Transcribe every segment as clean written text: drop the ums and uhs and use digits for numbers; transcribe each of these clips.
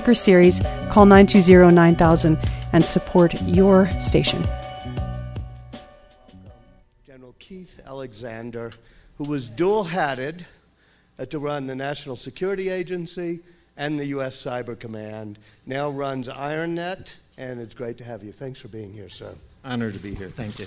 Speaker Series, call 920-9000 and support your station. General Keith Alexander, who was dual-hatted to run the National Security Agency and the U.S. Cyber Command, now runs IronNet, and it's great to have you. Thanks for being here, sir. Honored to be here. Thank you.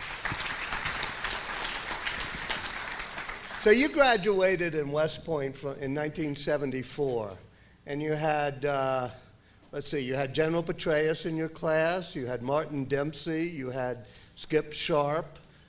So you graduated in West Point in 1974, and you had, you had General Petraeus in your class, you had Martin Dempsey, you had Skip Sharp.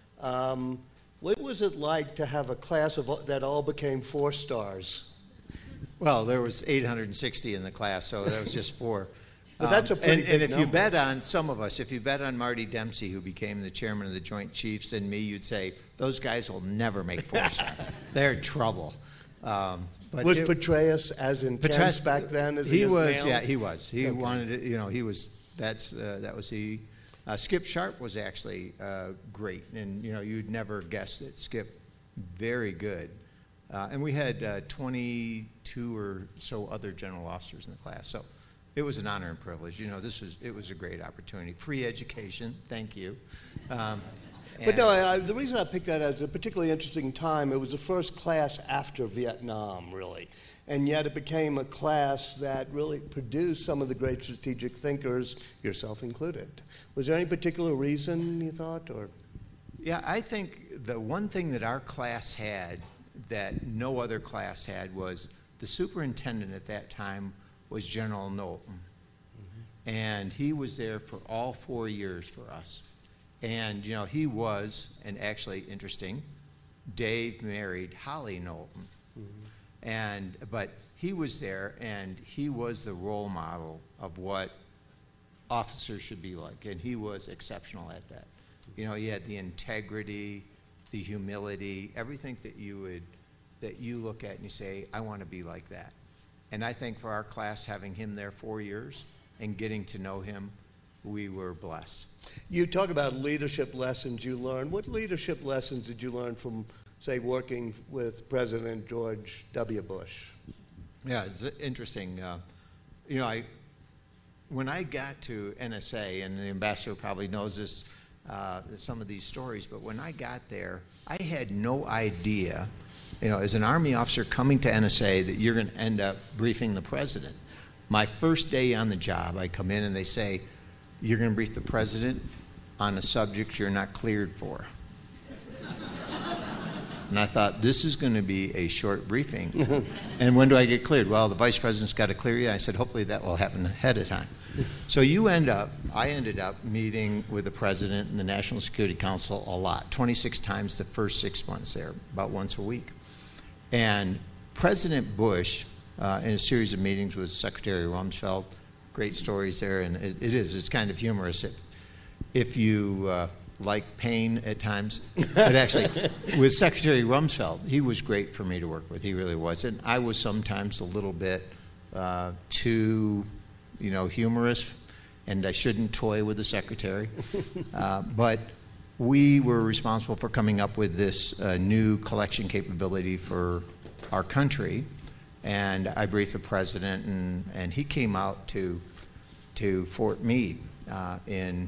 What was it like to have a class that all became 4 stars? Well, there was 860 in the class, so that was just 4. But that's a pretty and big if number. you bet on some of us, if you bet on Marty Dempsey, who became the chairman of the Joint Chiefs, and me, you'd say, those guys will never make 4-star. They're trouble. But was Petraeus as intense back then as he was now? Yeah, he was. He Okay. wanted it, he was, that was he. Skip Sharp was actually great, and, you'd never guess that Skip, very good. And we had 22 or so other general officers in the class, so it was an honor and privilege. It was a great opportunity. Free education, thank you. But no, the reason I picked that as a particularly interesting time, it was the first class after Vietnam, really. And yet it became a class that really produced some of the great strategic thinkers, yourself included. Was there any particular reason, you thought? Or? Yeah, I think the one thing that our class had that no other class had was the superintendent at that time was General Knowlton. Mm-hmm. And he was there for all 4 years for us. And, he was, and actually interesting, Dave married Holly Knowlton. Mm-hmm. But he was there, and he was the role model of what officers should be like, and he was exceptional at that. He had the integrity, the humility, everything that you look at and you say, I want to be like that. And I think for our class, having him there 4 years and getting to know him, we were blessed. You talk about leadership lessons you learned. What leadership lessons did you learn from, say, working with President George W. Bush? Yeah, it's interesting. When I got to NSA, and the ambassador probably knows this, some of these stories, but when I got there, I had no idea, as an Army officer coming to NSA, that you're going to end up briefing the president. My first day on the job, I come in and they say, you're going to brief the president on a subject you're not cleared for. And I thought, this is going to be a short briefing. And when do I get cleared? Well, the vice president's got to clear you. I said, hopefully that will happen ahead of time. So I ended up meeting with the president and the National Security Council a lot, 26 times the first 6 months there, about once a week. And President Bush, in a series of meetings with Secretary Rumsfeld, great stories there, and it's kind of humorous if you like pain at times. But actually, with Secretary Rumsfeld, he was great for me to work with. He really was. And I was sometimes a little bit too, humorous, and I shouldn't toy with the secretary. But we were responsible for coming up with this new collection capability for our country. And I briefed the president, and he came out to Fort Meade in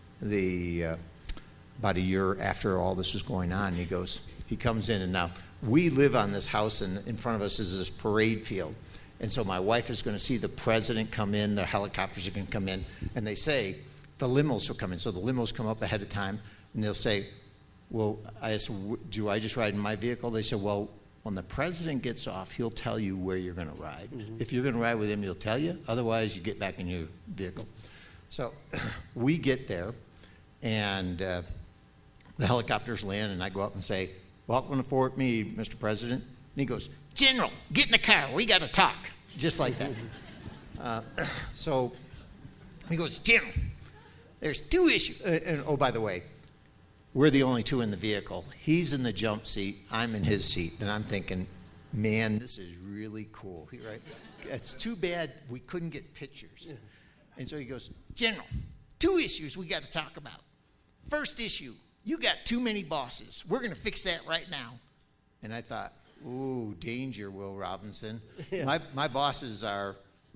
about a year after all this was going on. He comes in, and now we live on this house, and in front of us is this parade field. And so my wife is going to see the president come in, the helicopters are going to come in, and they say the limos will come in. So the limos come up ahead of time, and they'll say, well, I said, do I just ride in my vehicle? They said, well, when the president gets off, he'll tell you where you're going to ride. Mm-hmm. If you're going to ride with him, he'll tell you. Otherwise, you get back in your vehicle. So we get there, and the helicopters land, and I go up and say, welcome to Fort Meade, Mr. President. And he goes, General, get in the car. We got to talk. Just like that. So he goes, General, there's 2 issues. And oh, by the way, we're the only 2 in the vehicle. He's in the jump seat. I'm in his seat. And I'm thinking, man, this is really cool. Right? It's too bad we couldn't get pictures. And so he goes, General, 2 issues we got to talk about. First issue, you got too many bosses. We're going to fix that right now. And I thought, ooh, danger, Will Robinson. Yeah. My bosses are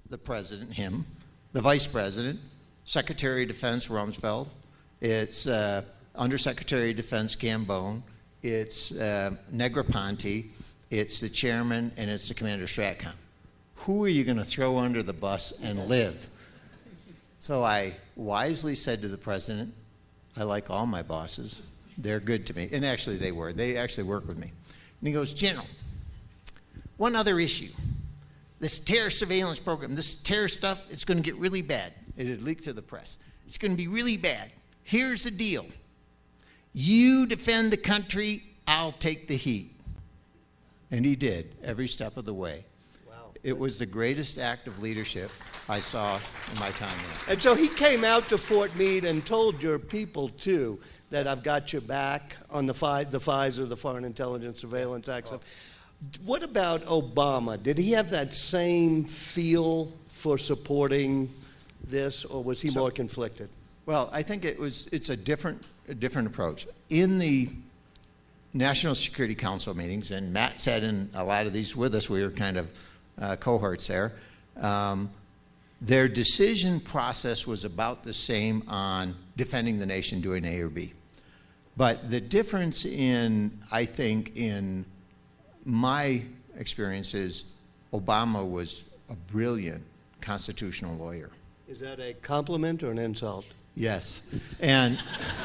the president, him, the vice president, Secretary of Defense Rumsfeld, it's Undersecretary of Defense Gambone, it's Negroponte, it's the chairman, and it's the commander of STRATCOM. Who are you going to throw under the bus and live? So I wisely said to the president, I like all my bosses. They're good to me. And actually they were. They actually work with me. And he goes, General, one other issue. This terror surveillance program, this terror stuff, it's going to get really bad. It had leaked to the press. It's going to be really bad. Here's the deal. You defend the country, I'll take the heat. And he did, every step of the way. Wow. It was the greatest act of leadership I saw in my time there. And so he came out to Fort Meade and told your people, too, that I've got your back on the FISA, the Foreign Intelligence Surveillance Act stuff. What about Obama? Did he have that same feel for supporting this, or was he more conflicted? Well, I think it's a different approach. In the National Security Council meetings, and Matt sat in a lot of these with us, we were kind of cohorts there, their decision process was about the same on defending the nation, doing A or B. But the difference I think, in my experience is Obama was a brilliant constitutional lawyer. Is that a compliment or an insult? Yes. And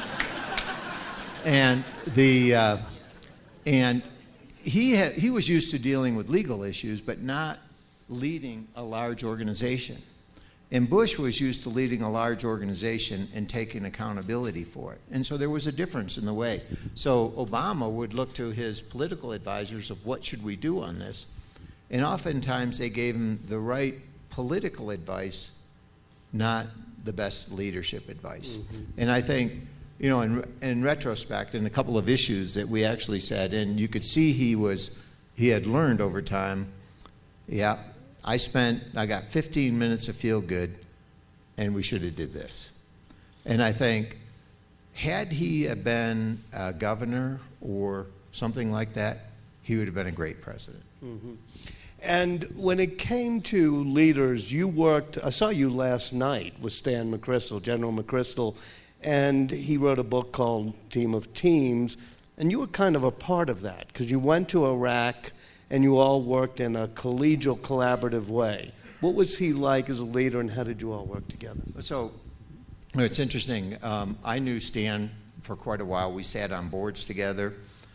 he was used to dealing with legal issues, but not leading a large organization. And Bush was used to leading a large organization and taking accountability for it. And so there was a difference in the way. So Obama would look to his political advisors of what should we do on this. And oftentimes they gave him the right political advice, not the best leadership advice. Mm-hmm. And I think, in retrospect, in a couple of issues that we actually said, and you could see he had learned over time, yeah, I got 15 minutes of feel good, and we should have did this. And I think, had he been a governor or something like that, he would have been a great president. Mm-hmm. And when it came to leaders, I saw you last night with Stan McChrystal, General McChrystal, and he wrote a book called Team of Teams, and you were kind of a part of that, because you went to Iraq and you all worked in a collegial, collaborative way. What was he like as a leader, and how did you all work together? So, it's interesting. I knew Stan for quite a while. We sat on boards together,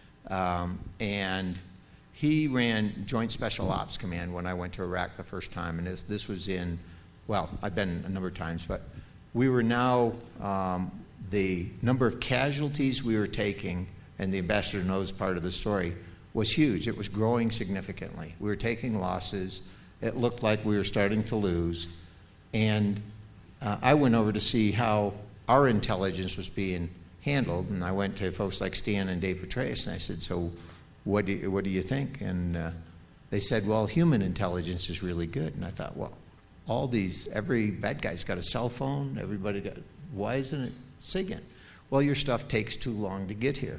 and he ran Joint Special Ops Command when I went to Iraq the first time, and this was I've been a number of times, but we were now, the number of casualties we were taking, and the ambassador knows part of the story, was huge. It was growing significantly. We were taking losses. It looked like we were starting to lose. And I went over to see how our intelligence was being handled, and I went to folks like Stan and Dave Petraeus, and I said, so what do you think? And they said, well, human intelligence is really good. And I thought, well, every bad guy's got a cell phone, why isn't it SIGINT? Well, your stuff takes too long to get here.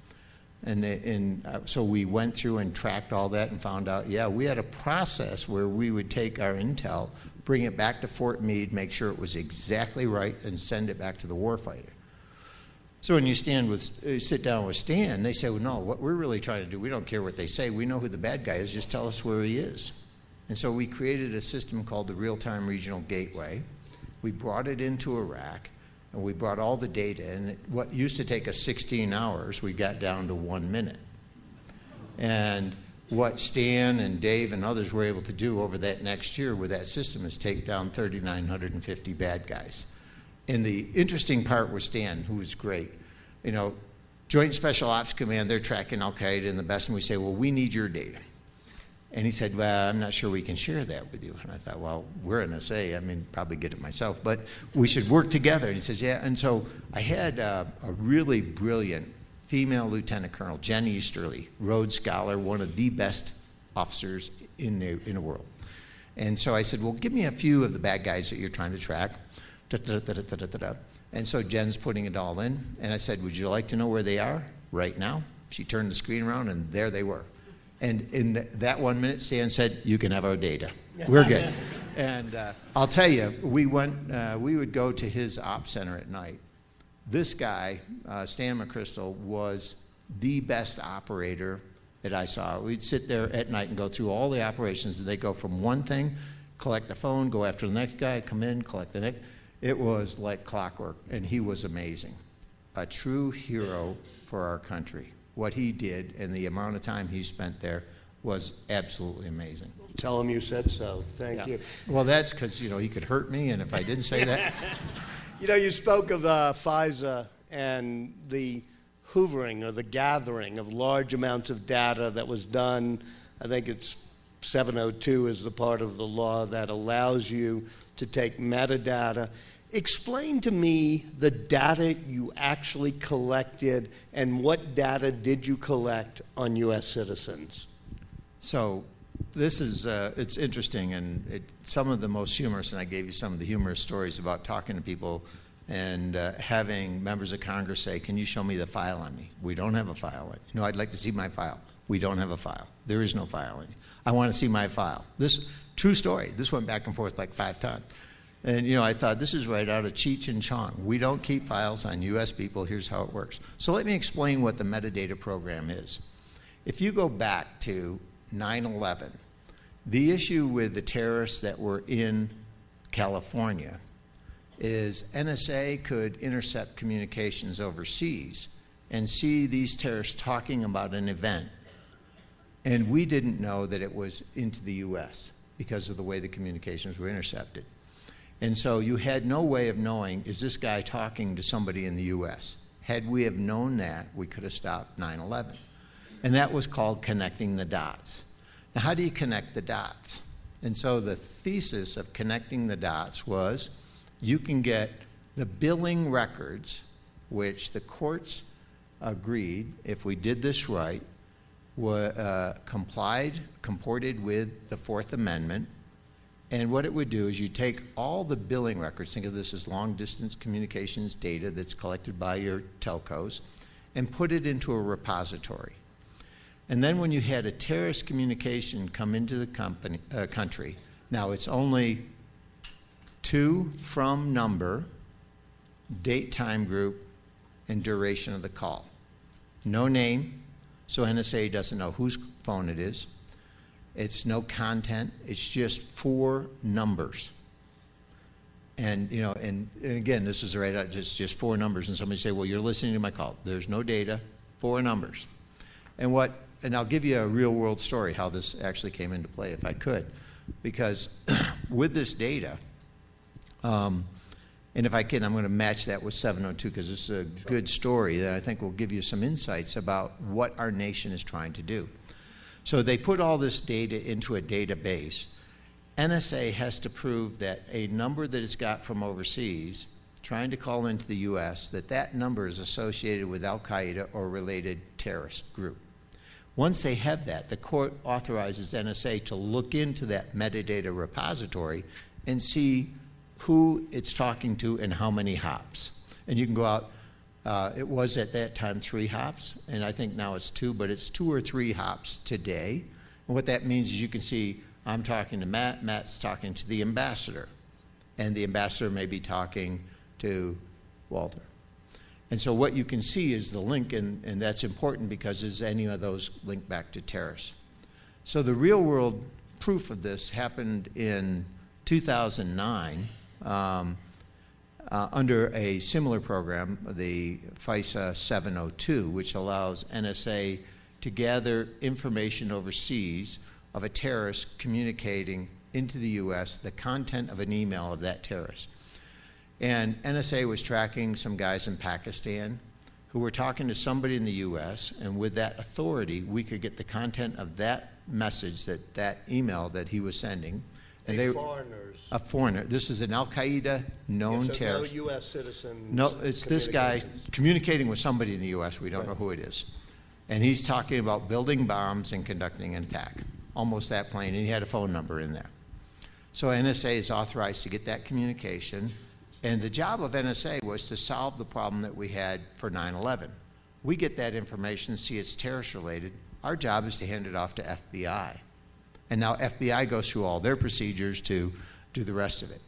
And so we went through and tracked all that and found out, we had a process where we would take our intel, bring it back to Fort Meade, make sure it was exactly right, and send it back to the warfighter. So when you sit down with Stan, they say, well, no, what we're really trying to do, we don't care what they say. We know who the bad guy is. Just tell us where he is. And so we created a system called the Real-Time Regional Gateway. We brought it into Iraq. And we brought all the data, and what used to take us 16 hours, we got down to 1 minute. And what Stan and Dave and others were able to do over that next year with that system is take down 3,950 bad guys. And the interesting part was Stan, who was great. Joint Special Ops Command, they're tracking Al-Qaeda and the best, and we say, well, we need your data. And he said, well, I'm not sure we can share that with you. And I thought, well, we're NSA. Probably get it myself, but we should work together. And he says, yeah. And so I had a really brilliant female lieutenant colonel, Jen Easterly, Rhodes Scholar, one of the best officers in the world. And so I said, well, give me a few of the bad guys that you're trying to track. And so Jen's putting it all in. And I said, would you like to know where they are right now? She turned the screen around, and there they were. And in that 1 minute, Stan said, you can have our data. We're good. And I'll tell you, we would go to his op center at night. This guy, Stan McChrystal, was the best operator that I saw. We'd sit there at night and go through all the operations. They go from one thing, collect the phone, go after the next guy, come in, collect the next. It was like clockwork, and he was amazing. A true hero for our country. What he did and the amount of time he spent there was absolutely amazing. Tell him you said so. Thank you. Well, that's because, he could hurt me, and if I didn't say that. You spoke of FISA and the hoovering or the gathering of large amounts of data that was done. I think it's 702 is the part of the law that allows you to take metadata. Explain to me the data you actually collected and what data did you collect on U.S. citizens? So this is, it's interesting, and some of the most humorous, and I gave you some of the humorous stories about talking to people and having members of Congress say, can you show me the file on me? We don't have a file on you. No, I'd like to see my file. We don't have a file. There is no file on you. I want to see my file. This, true story, this went back and forth like 5 times. And, I thought, this is right out of Cheech and Chong. We don't keep files on U.S. people. Here's how it works. So let me explain what the metadata program is. If you go back to 9/11, the issue with the terrorists that were in California is NSA could intercept communications overseas and see these terrorists talking about an event. And we didn't know that it was into the U.S. because of the way the communications were intercepted. And so you had no way of knowing, is this guy talking to somebody in the U.S.? Had we have known that, we could have stopped 9/11. And that was called connecting the dots. Now, how do you connect the dots? And so the thesis of connecting the dots was you can get the billing records, which the courts agreed, if we did this right, comported with the Fourth Amendment. And what it would do is you take all the billing records, think of this as long-distance communications data that's collected by your telcos, and put it into a repository. And then when you had a terrorist communication come into the country, now it's only to, from number, date, time group, and duration of the call. No name, so NSA doesn't know whose phone it is. It's no content. It's just 4 numbers. And, and again, this is right out, just 4 numbers. And somebody say, well, you're listening to my call. There's no data, 4 numbers. And I'll give you a real-world story how this actually came into play, if I could. Because with this data, and if I can, I'm going to match that with 702 because it's a good story that I think will give you some insights about what our nation is trying to do. So they put all this data into a database. NSA has to prove that a number that it's got from overseas trying to call into the U.S., that number is associated with Al-Qaeda or related terrorist group. Once they have that, the court authorizes NSA to look into that metadata repository and see who it's talking to and how many hops. And you can go out. It was at that time 3 hops, and I think now it's 2, but it's 2 or 3 hops today. And what that means is you can see I'm talking to Matt, Matt's talking to the ambassador, and the ambassador may be talking to Walter. And so what you can see is the link, and that's important because is any of those linked back to terrorists. So the real-world proof of this happened in 2009, under a similar program, the FISA 702, which allows NSA to gather information overseas of a terrorist communicating into the U.S. the content of an email of that terrorist. And NSA was tracking some guys in Pakistan who were talking to somebody in the U.S., and with that authority, we could get the content of that message, that email that he was sending. And Foreigners. A foreigner. This is an Al-Qaeda known terrorist. No U.S. citizen. No, it's this guy communicating with somebody in the U.S. We don't know who it is. And he's talking about building bombs and conducting an attack. Almost that plain. And he had a phone number in there. So NSA is authorized to get that communication. And the job of NSA was to solve the problem that we had for 9/11. We get that information, see it's terrorist related. Our job is to hand it off to FBI. And now FBI goes through all their procedures to do the rest of it.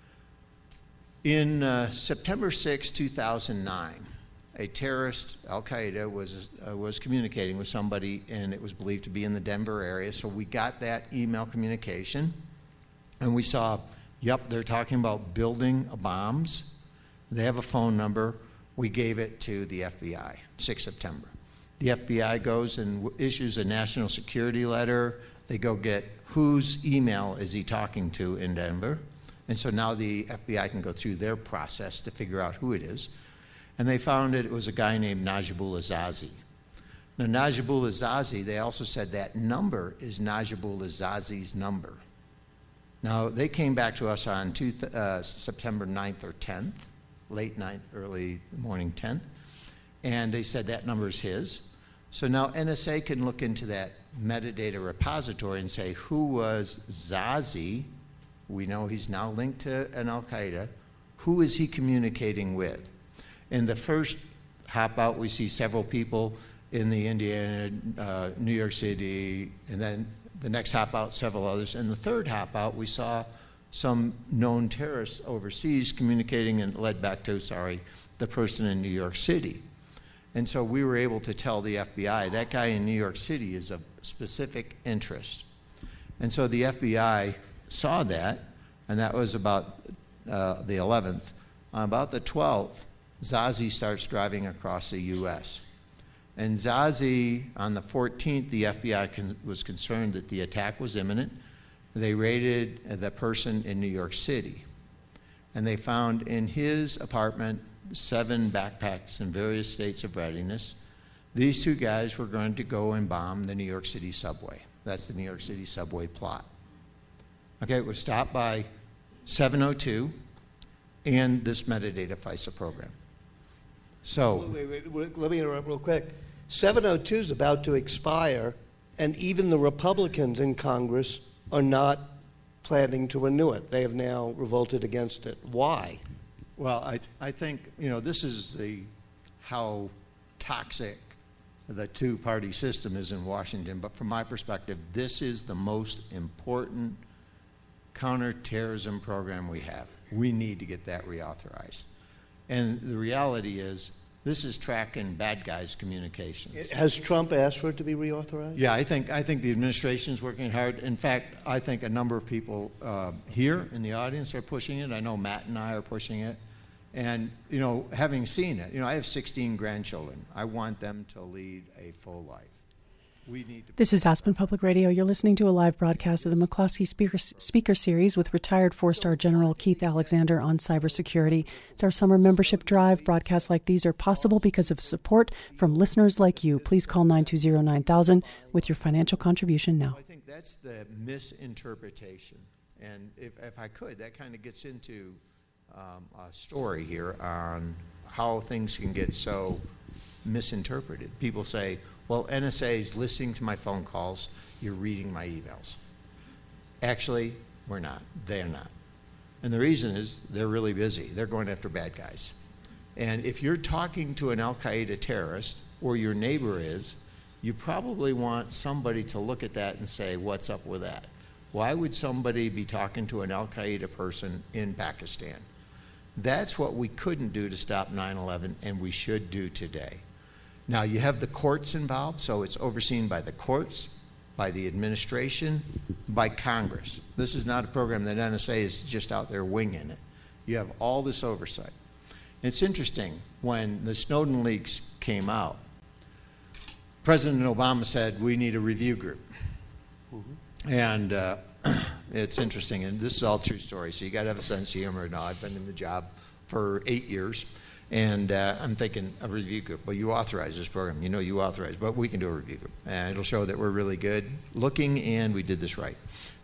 In September 6, 2009, a terrorist, Al-Qaeda, was communicating with somebody, and it was believed to be in the Denver area. So we got that email communication, and we saw, yep, they're talking about building bombs. They have a phone number. We gave it to the FBI, 6 September. The FBI goes and issues a national security letter. They go get whose email is he talking to in Denver. And so now the FBI can go through their process to figure out who it is. And they found it was a guy named Najibul Azazi. Now, Najibul Azazi, they also said that number is Najibul Azazi's number. Now, they came back to us on September 9th or 10th, late night, early morning 10th, and they said that number is his. So now NSA can look into that metadata repository and say, who was Zazi? We know he's now linked to an Al-Qaeda. Who is he communicating with? In the first hop out, we see several people in the Indiana, New York City, and then the next hop out, several others. And the third hop out, we saw some known terrorists overseas communicating and led back to, the person in New York City. And so we were able to tell the FBI, that guy in New York City is of specific interest. And so the FBI saw that, and that was about the 11th. On about the 12th, Zazi starts driving across the U.S. And Zazi, on the 14th, the FBI was concerned that the attack was imminent. They raided the person in New York City. And they found in his apartment 7 backpacks in various states of readiness. These 2 guys were going to go and bomb the New York City subway. That's the New York City subway plot. Okay, it was stopped by 702 and this metadata FISA program. So, wait, let me interrupt real quick. 702 is about to expire, and even the Republicans in Congress are not planning to renew it. They have now revolted against it. Why? Well, I think, this is how toxic the two-party system is in Washington. But from my perspective, this is the most important counterterrorism program we have. We need to get that reauthorized. And the reality is, this is tracking bad guys' communications. Has Trump asked for it to be reauthorized? Yeah, I think the administration is working hard. In fact, I think a number of people here in the audience are pushing it. I know Matt and I are pushing it. And, having seen it, I have 16 grandchildren. I want them to lead a full life. This is Aspen Public Radio. You're listening to a live broadcast of the McCloskey Speaker Series with retired 4-star General Keith Alexander on cybersecurity. It's our summer membership drive. Broadcasts like these are possible because of support from listeners like you. Please call 920-9000 with your financial contribution now. I think that's the misinterpretation. And if I could, that kind of gets into a story here on how things can get so misinterpreted. People say, well, NSA is listening to my phone calls, you're reading my emails. Actually, we're not. They're not. And the reason is they're really busy. They're going after bad guys. And if you're talking to an Al-Qaeda terrorist, or your neighbor is, you probably want somebody to look at that and say, what's up with that? Why would somebody be talking to an Al-Qaeda person in Pakistan? That's what we couldn't do to stop 9/11, and we should do today. Now, you have the courts involved, so it's overseen by the courts, by the administration, by Congress. This is not a program that NSA is just out there winging it. You have all this oversight. It's interesting, when the Snowden leaks came out, President Obama said, we need a review group. Mm-hmm. And it's interesting, and this is all true story, so you got to have a sense of humor. Now, I've been in the job for 8 years. And I'm thinking a review group. Well, you authorize this program. You authorize, but we can do a review group. And it'll show that we're really good looking and we did this right.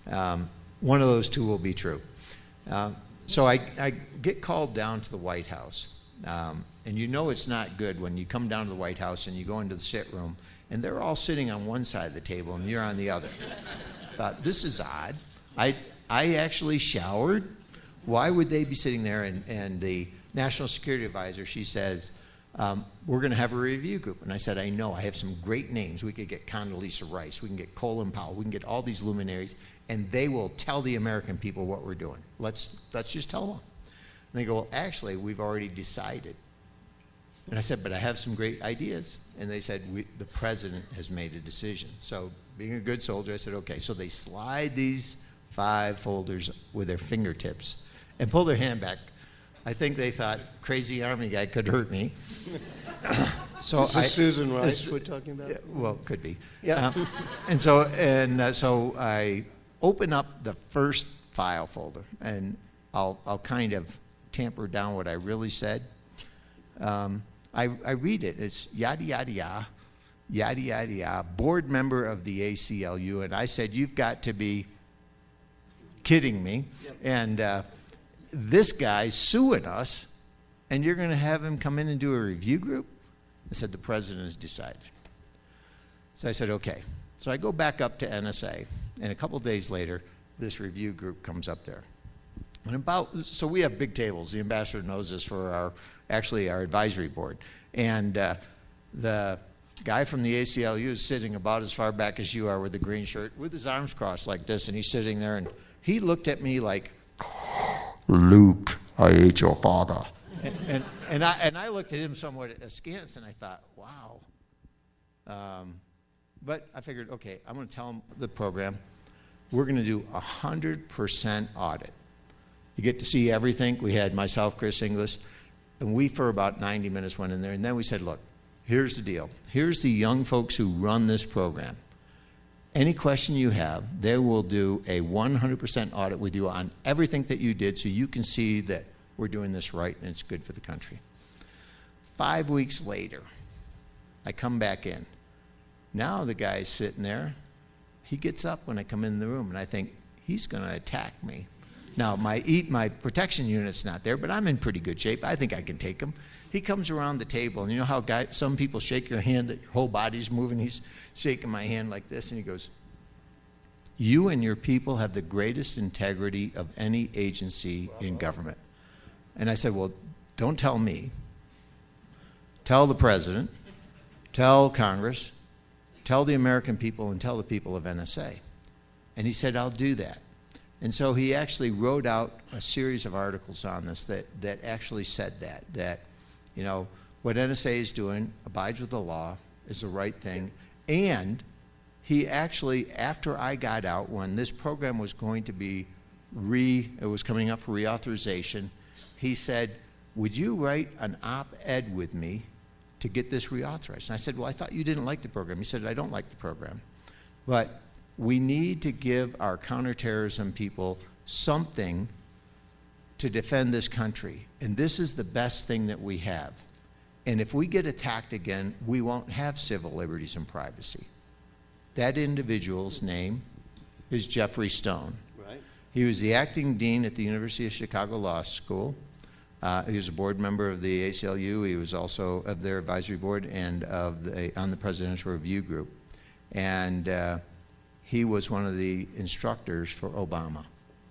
One of those 2 will be true. So I get called down to the White House. And it's not good when you come down to the White House and you go into the sit room and they're all sitting on one side of the table and you're on the other. I thought, this is odd. I actually showered. Why would they be sitting there? And the National Security Advisor, she says, we're going to have a review group. And I said, I know, I have some great names. We could get Condoleezza Rice, we can get Colin Powell, we can get all these luminaries, and they will tell the American people what we're doing. Let's just tell them. And they go, well, actually, we've already decided. And I said, but I have some great ideas. And they said, the president has made a decision. So being a good soldier, I said, okay. So they slide these 5 folders with their fingertips and pull their hand back. I think they thought, crazy Army guy could hurt me. So this is Susan Rice we're talking about? Well, could be. Yeah. So I open up the first file folder, and I'll kind of tamper down what I really said. I read it. It's yada, yada, yada, yada, yada, yada, board member of the ACLU. And I said, you've got to be kidding me. Yep. And this guy's suing us, and you're going to have him come in and do a review group? I said, the president has decided. So I said, okay. So I go back up to NSA, and a couple days later, this review group comes up there. And so we have big tables. The ambassador knows this for our advisory board. And the guy from the ACLU is sitting about as far back as you are with the green shirt, with his arms crossed like this, and he's sitting there, and he looked at me like, Luke, I ate your father. And I looked at him somewhat askance, and I thought, wow. But I figured, okay, I'm going to tell him the program. We're going to do 100% audit. You get to see everything. We had myself, Chris Inglis, and we for about 90 minutes went in there, and then we said, look, here's the deal. Here's the young folks who run this program. Any question you have, they will do a 100% audit with you on everything that you did so you can see that we're doing this right and it's good for the country. 5 weeks later, I come back in. Now the guy's sitting there. He gets up when I come in the room, and I think, he's going to attack me. Now, my protection unit's not there, but I'm in pretty good shape. I think I can take him. He comes around the table, and you know how some people shake your hand, that your whole body's moving? He's shaking my hand like this, and he goes, you and your people have the greatest integrity of any agency in government. And I said, well, don't tell me. Tell the president, tell Congress, tell the American people, and tell the people of NSA. And he said, I'll do that. And so he actually wrote out a series of articles on this that actually said that, you know, what NSA is doing abides with the law, is the right thing. And he actually, after I got out, when this program was going to be it was coming up for reauthorization, he said, would you write an op-ed with me to get this reauthorized? And I said, well, I thought you didn't like the program. He said, I don't like the program. But we need to give our counterterrorism people something to defend this country. And this is the best thing that we have. And if we get attacked again, we won't have civil liberties and privacy. That individual's name is Jeffrey Stone. Right. He was the acting dean at the University of Chicago Law School. He was a board member of the ACLU. He was also of their advisory board and on the Presidential Review Group. And he was one of the instructors for Obama.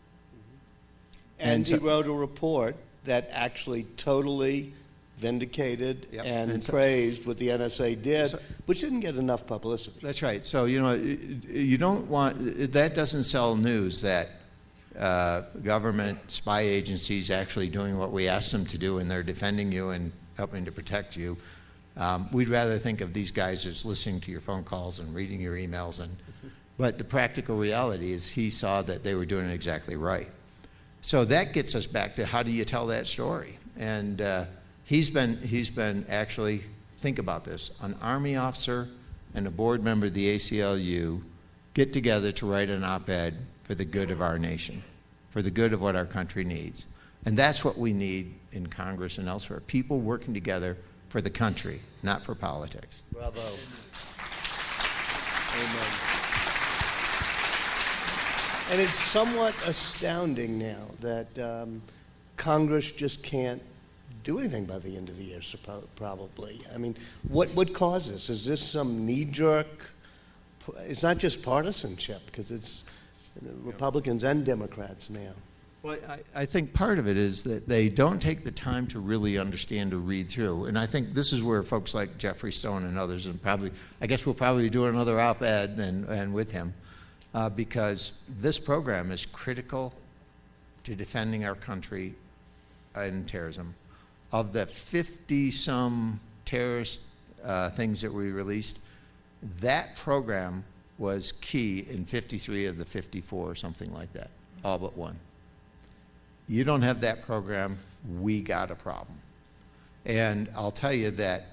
And he wrote a report that actually totally vindicated and praised what the NSA did, which didn't get enough publicity. That's right. So, you know, you don't want, that doesn't sell news that government spy agencies actually doing what we asked them to do, and they're defending you and helping to protect you. We'd rather think of these guys as listening to your phone calls and reading your emails. But the practical reality is he saw that they were doing it exactly right. So that gets us back to how do you tell that story? And he's been actually, think about this, an Army officer and a board member of the ACLU get together to write an op-ed for the good of our nation, for the good of what our country needs. And that's what we need in Congress and elsewhere, people working together for the country, not for politics. Bravo. Amen. And it's somewhat astounding now that Congress just can't do anything by the end of the year, probably. I mean, what causes? Is this some knee-jerk? It's not just partisanship, because it's Republicans and Democrats now. Well, I think part of it is that they don't take the time to really understand or read through. And I think this is where folks like Jeffrey Stone and others, and I guess we'll probably do another op-ed and with him, because this program is critical to defending our country in terrorism. Of the 50-some terrorist things that we released, that program was key in 53 of the 54 or something like that, all but one. You don't have that program, we got a problem. And I'll tell you that,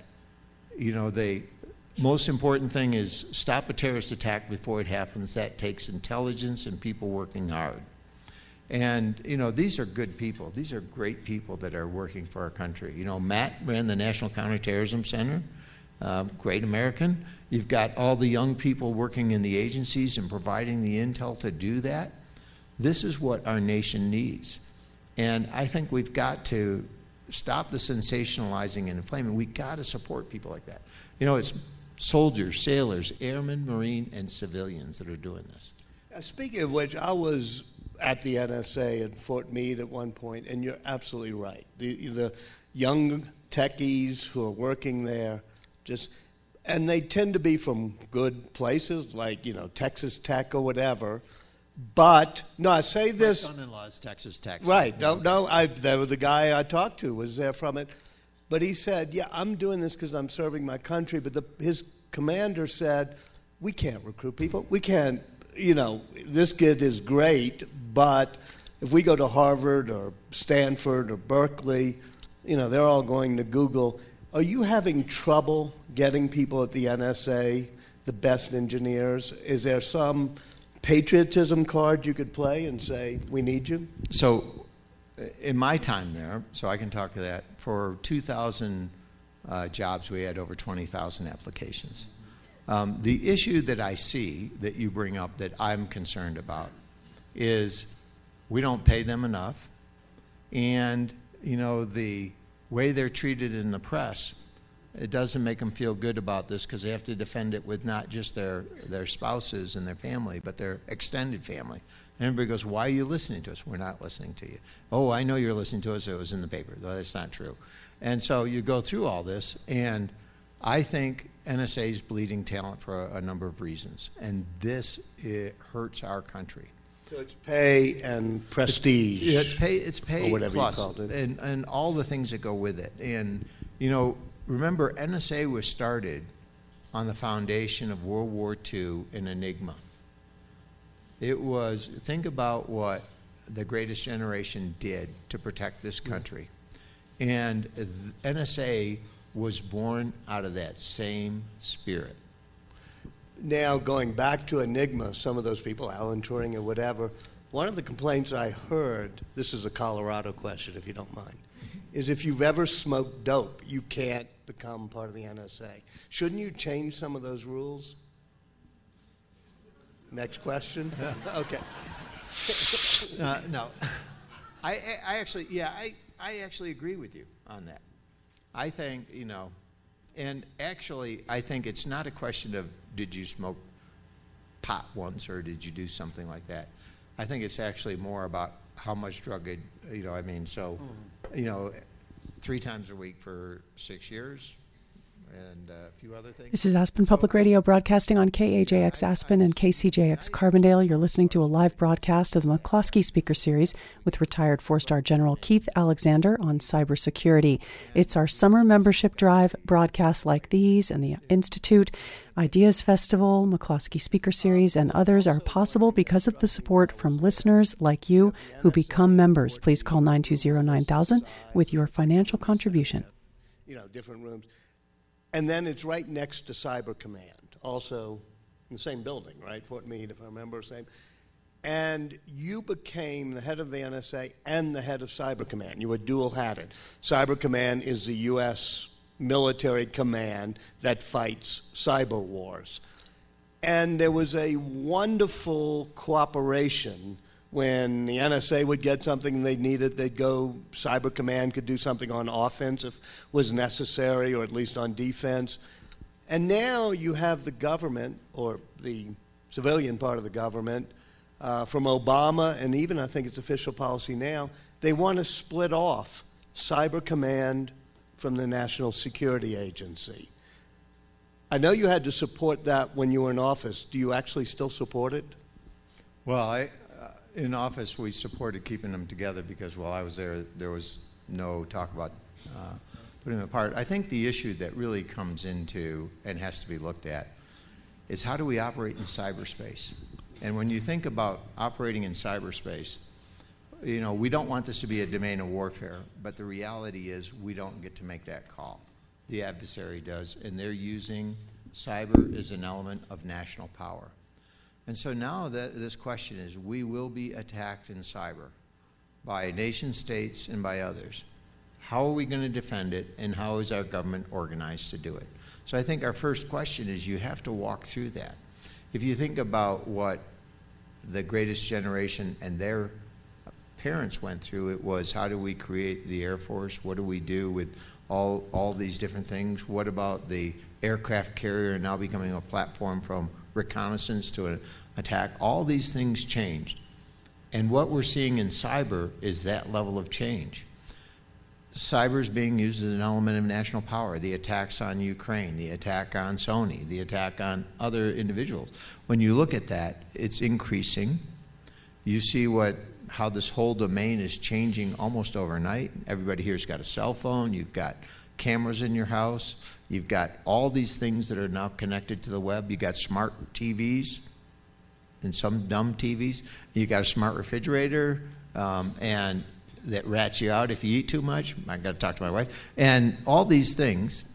the most important thing is stop a terrorist attack before it happens. That takes intelligence and people working hard. And, these are good people. These are great people that are working for our country. Matt ran the National Counterterrorism Center, great American. You've got all the young people working in the agencies and providing the intel to do that. This is what our nation needs. And I think we've got to stop the sensationalizing and inflaming. We've got to support people like that. It's soldiers, sailors, airmen, Marine, and civilians that are doing this. Speaking of which, I was at the NSA at Fort Meade at one point, and you're absolutely right. The young techies who are working there, and they tend to be from good places like, Texas Tech or whatever. But, no, I say this. My son-in-law is Texas Tech. Right. The guy I talked to was there from it. But he said, yeah, I'm doing this because I'm serving my country. But his commander said, we can't recruit people. We can't, this kid is great, but if we go to Harvard or Stanford or Berkeley, they're all going to Google. Are you having trouble getting people at the NSA, the best engineers? Is there some patriotism card you could play and say, we need you? So in my time there, so I can talk to that, for 2,000 jobs, we had over 20,000 applications. The issue that I see that you bring up that I'm concerned about is we don't pay them enough, and, the way they're treated in the press, it doesn't make them feel good about this because they have to defend it with not just their spouses and their family, but their extended family. And everybody goes, why are you listening to us? We're not listening to you. Oh, I know you're listening to us. It was in the paper. Well, that's not true. And so you go through all this, and I think NSA is bleeding talent for a number of reasons. And it hurts our country. So it's pay and prestige. It's pay or whatever plus, you called it. and all the things that go with it. And, remember, NSA was started on the foundation of World War II and Enigma. Think about what the Greatest Generation did to protect this country. And NSA was born out of that same spirit. Now, going back to Enigma, some of those people, Alan Turing or whatever, one of the complaints I heard, this is a Colorado question if you don't mind, is if you've ever smoked dope, you can't become part of the NSA. Shouldn't you change some of those rules? Next question? Okay. No. I actually agree with you on that. I think, and actually I think it's not a question of did you smoke pot once or did you do something like that. I think it's actually more about how much drug, 3 times a week for 6 years, and a few other things. This is Aspen Public Radio broadcasting on KAJX Aspen and KCJX Carbondale. You're listening to a live broadcast of the McCloskey Speaker Series with retired 4-star General Keith Alexander on cybersecurity. It's our summer membership drive. Broadcasts like these and the Institute, Ideas Festival, McCloskey Speaker Series, and others are possible because of the support from listeners like you who become members. Please call 920-9000 with your financial contribution. Different rooms. And then it's right next to Cyber Command, also in the same building, right? Fort Meade, if I remember, same. And you became the head of the NSA and the head of Cyber Command. You were dual-hatted. Cyber Command is the U.S. military command that fights cyber wars. And there was a wonderful cooperation. When the NSA would get something they needed, they'd go, Cyber Command could do something on offense if was necessary, or at least on defense. And now you have the government, or the civilian part of the government, from Obama, and even I think it's official policy now, they want to split off Cyber Command from the National Security Agency. I know you had to support that when you were in office. Do you actually still support it? Well, in office, we supported keeping them together because while I was there was no talk about putting them apart. I think the issue that really comes into and has to be looked at is how do we operate in cyberspace? And when you think about operating in cyberspace, you know, we don't want this to be a domain of warfare, but the reality is we don't get to make that call. The adversary does, and they're using cyber as an element of national power. And so now this question is, we will be attacked in cyber by nation states and by others. How are we going to defend it, and how is our government organized to do it? So I think our first question is you have to walk through that. If you think about what the greatest generation and their parents went through, it was how do we create the Air Force? What do we do with all these different things? What about the aircraft carrier now becoming a platform from reconnaissance to an attack? All these things changed. And what we're seeing in cyber is that level of change. Cyber is being used as an element of national power. The attacks on Ukraine, the attack on Sony, the attack on other individuals. When you look at that, it's increasing. You see how this whole domain is changing almost overnight. Everybody here's got a cell phone. You've got cameras in your house. You've got all these things that are now connected to the web. You've got smart TVs and some dumb TVs. You've got a smart refrigerator and that rats you out if you eat too much. I got to talk to my wife. And all these things,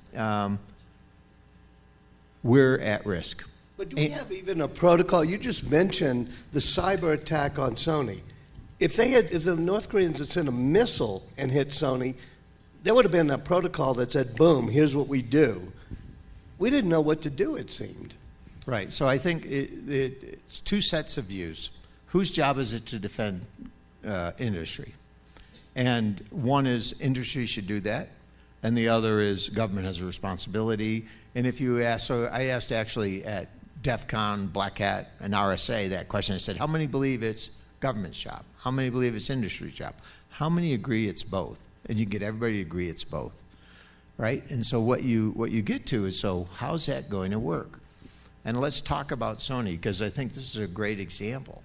we're at risk. But do we have even a protocol? You just mentioned the cyber attack on Sony. If the North Koreans had sent a missile and hit Sony, there would have been a protocol that said, boom, here's what we do. We didn't know what to do, it seemed. Right. So I think it's two sets of views. Whose job is it to defend industry? And one is industry should do that, and the other is government has a responsibility. And if you ask, so I asked actually at DEF CON, Black Hat, and RSA that question. I said, how many believe it's government's job? How many believe it's industry's job? How many agree it's both? And you get everybody to agree it's both, right? And so what you get to is, so how's that going to work? And let's talk about Sony, because I think this is a great example.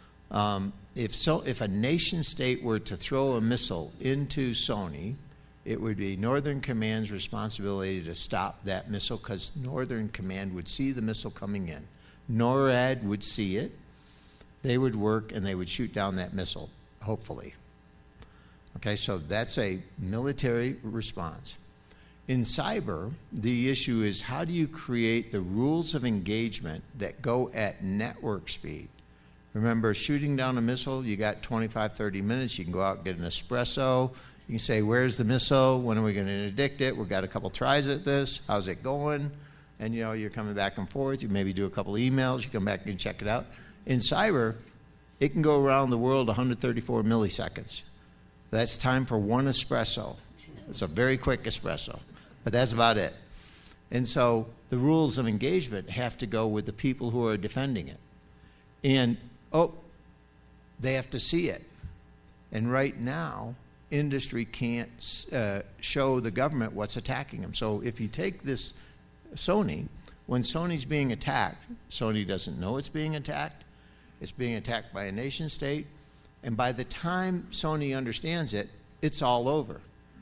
If a nation state were to throw a missile into Sony, it would be Northern Command's responsibility to stop that missile, because Northern Command would see the missile coming in. NORAD would see it. They would work and they would shoot down that missile, hopefully. Okay, so that's a military response. In cyber, the issue is how do you create the rules of engagement that go at network speed? Remember, shooting down a missile, you got 25, 30 minutes. You can go out and get an espresso. You can say, where's the missile? When are we going to interdict it? We've got a couple tries at this. How's it going? And, you know, you're coming back and forth. You maybe do a couple emails. You come back and check it out. In cyber, it can go around the world 134 milliseconds. That's time for one espresso. It's a very quick espresso, but that's about it. And so the rules of engagement have to go with the people who are defending it. And, they have to see it. And right now, industry can't show the government what's attacking them. So if you take this Sony, when Sony's being attacked, Sony doesn't know it's being attacked. It's being attacked by a nation state. And by the time Sony understands it, it's all over.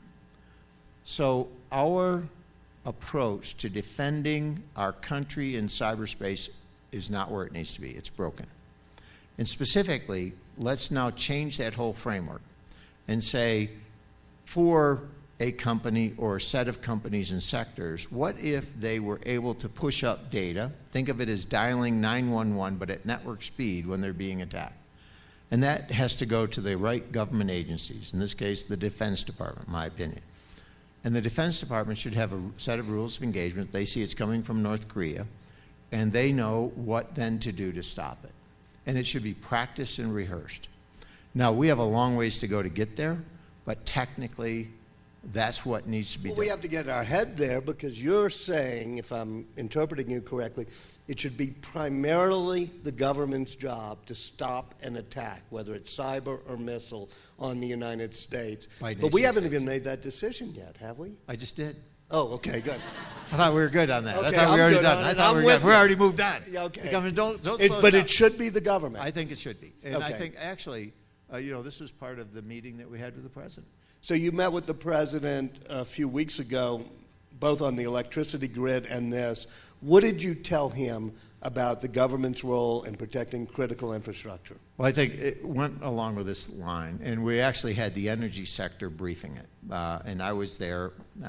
So our approach to defending our country in cyberspace is not where it needs to be. It's broken. And specifically, let's now change that whole framework and say, for a company or a set of companies and sectors, what if they were able to push up data? Think of it as dialing 911, but at network speed when they're being attacked. And that has to go to the right government agencies, in this case, the Defense Department, in my opinion. And the Defense Department should have a set of rules of engagement. They see it's coming from North Korea, and they know what then to do to stop it. And it should be practiced and rehearsed. Now, we have a long ways to go to get there, but technically, That's what needs to be done. We have to get our head there, because you're saying, if I'm interpreting you correctly, it should be primarily the government's job to stop an attack, whether it's cyber or missile, on the United States. But we haven't even made that decision yet, have we? I just did. Oh, okay, good. I thought we were good on that. Okay, I thought we were already done. I thought we were good. We're already moved on. Yeah, okay. The government, don't slow us But down. it should be the government. I think it should be. And I Okay. think, actually, this was part of the meeting that we had with the president. So you met with the president a few weeks ago, both on the electricity grid and this. What did you tell him about the government's role in protecting critical infrastructure? Well, I think it went along with this line, and we actually had the energy sector briefing it. And I was there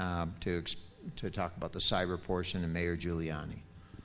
to talk about the cyber portion and Mayor Giuliani.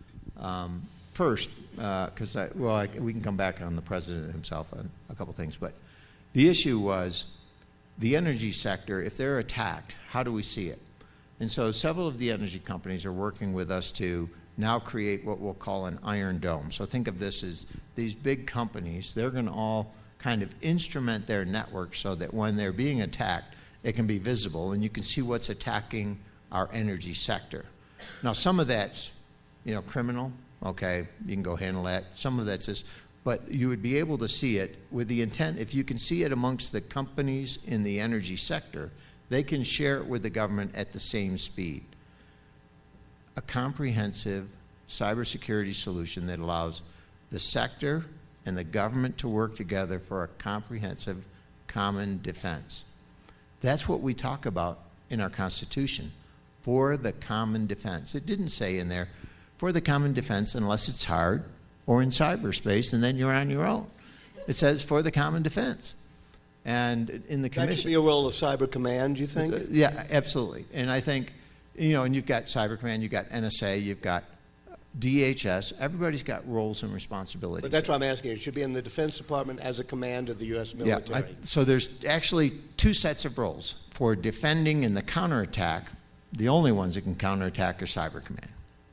First, because we can come back on the president himself on a couple things, but the issue was the energy sector. If they're attacked, how do we see it? And so several of the energy companies are working with us to now create what we'll call an iron dome. So think of this as these big companies, they're going to all kind of instrument their network so that when they're being attacked, it can be visible and you can see what's attacking our energy sector. Now, some of that's, criminal. Okay, you can go handle that. Some of that's this. But you would be able to see it with the intent, if you can see it amongst the companies in the energy sector, they can share it with the government at the same speed. A comprehensive cybersecurity solution that allows the sector and the government to work together for a comprehensive common defense. That's what we talk about in our Constitution, for the common defense. It didn't say in there, for the common defense, unless it's hard, or in cyberspace, and then you're on your own. It says for the common defense. And in the commission... That should be a role of Cyber Command, you think? Yeah, absolutely. And I think, and you've got Cyber Command, you've got NSA, you've got DHS. Everybody's got roles and responsibilities. But that's what I'm asking you. It should be in the Defense Department as a command of the U.S. military. Yeah, so there's actually two sets of roles. For defending in the counterattack, the only ones that can counterattack are Cyber Command.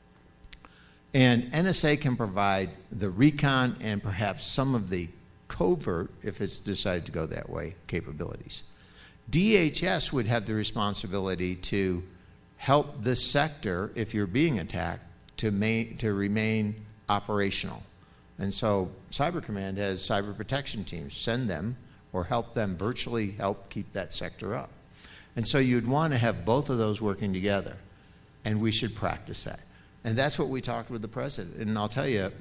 And NSA can provide the recon and perhaps some of the covert, if it's decided to go that way, capabilities. DHS would have the responsibility to help this sector, if you're being attacked, to remain operational. And so Cyber Command has cyber protection teams. Send them or help them virtually help keep that sector up. And so you'd want to have both of those working together, and we should practice that. And that's what we talked with the president. And I'll tell you,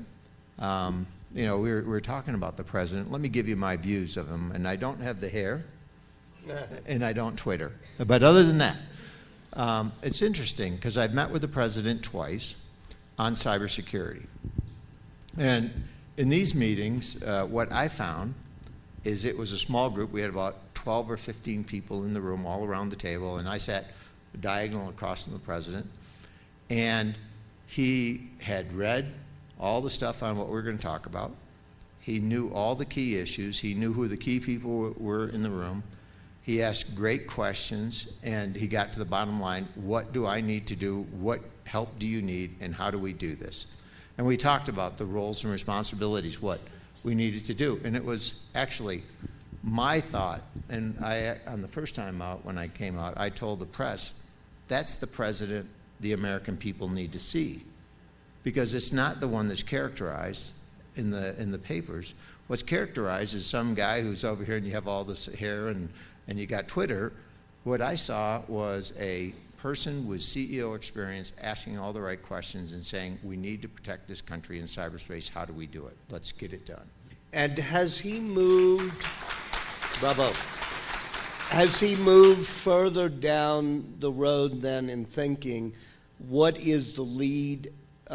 we were talking about the president. Let me give you my views of him. And I don't have the hair, and I don't Twitter. But other than that, it's interesting because I've met with the president twice on cybersecurity. And in these meetings, what I found is it was a small group. We had about 12 or 15 people in the room all around the table, and I sat diagonal across from the president. And he had read all the stuff on what we were going to talk about. He knew all the key issues. He knew who the key people were in the room. He asked great questions, and he got to the bottom line. What do I need to do? What help do you need, and how do we do this? And we talked about the roles and responsibilities, what we needed to do. And it was actually my thought, and on the first time out, when I came out, I told the press, that's the president the American people need to see, because it's not the one that's characterized in the papers. What's characterized is some guy who's over here and you have all this hair and you got Twitter. What I saw was a person with CEO experience asking all the right questions and saying, we need to protect this country in cyberspace. How do we do it? Let's get it done. And has he moved, bravo, has he moved further down the road then in thinking, what is the lead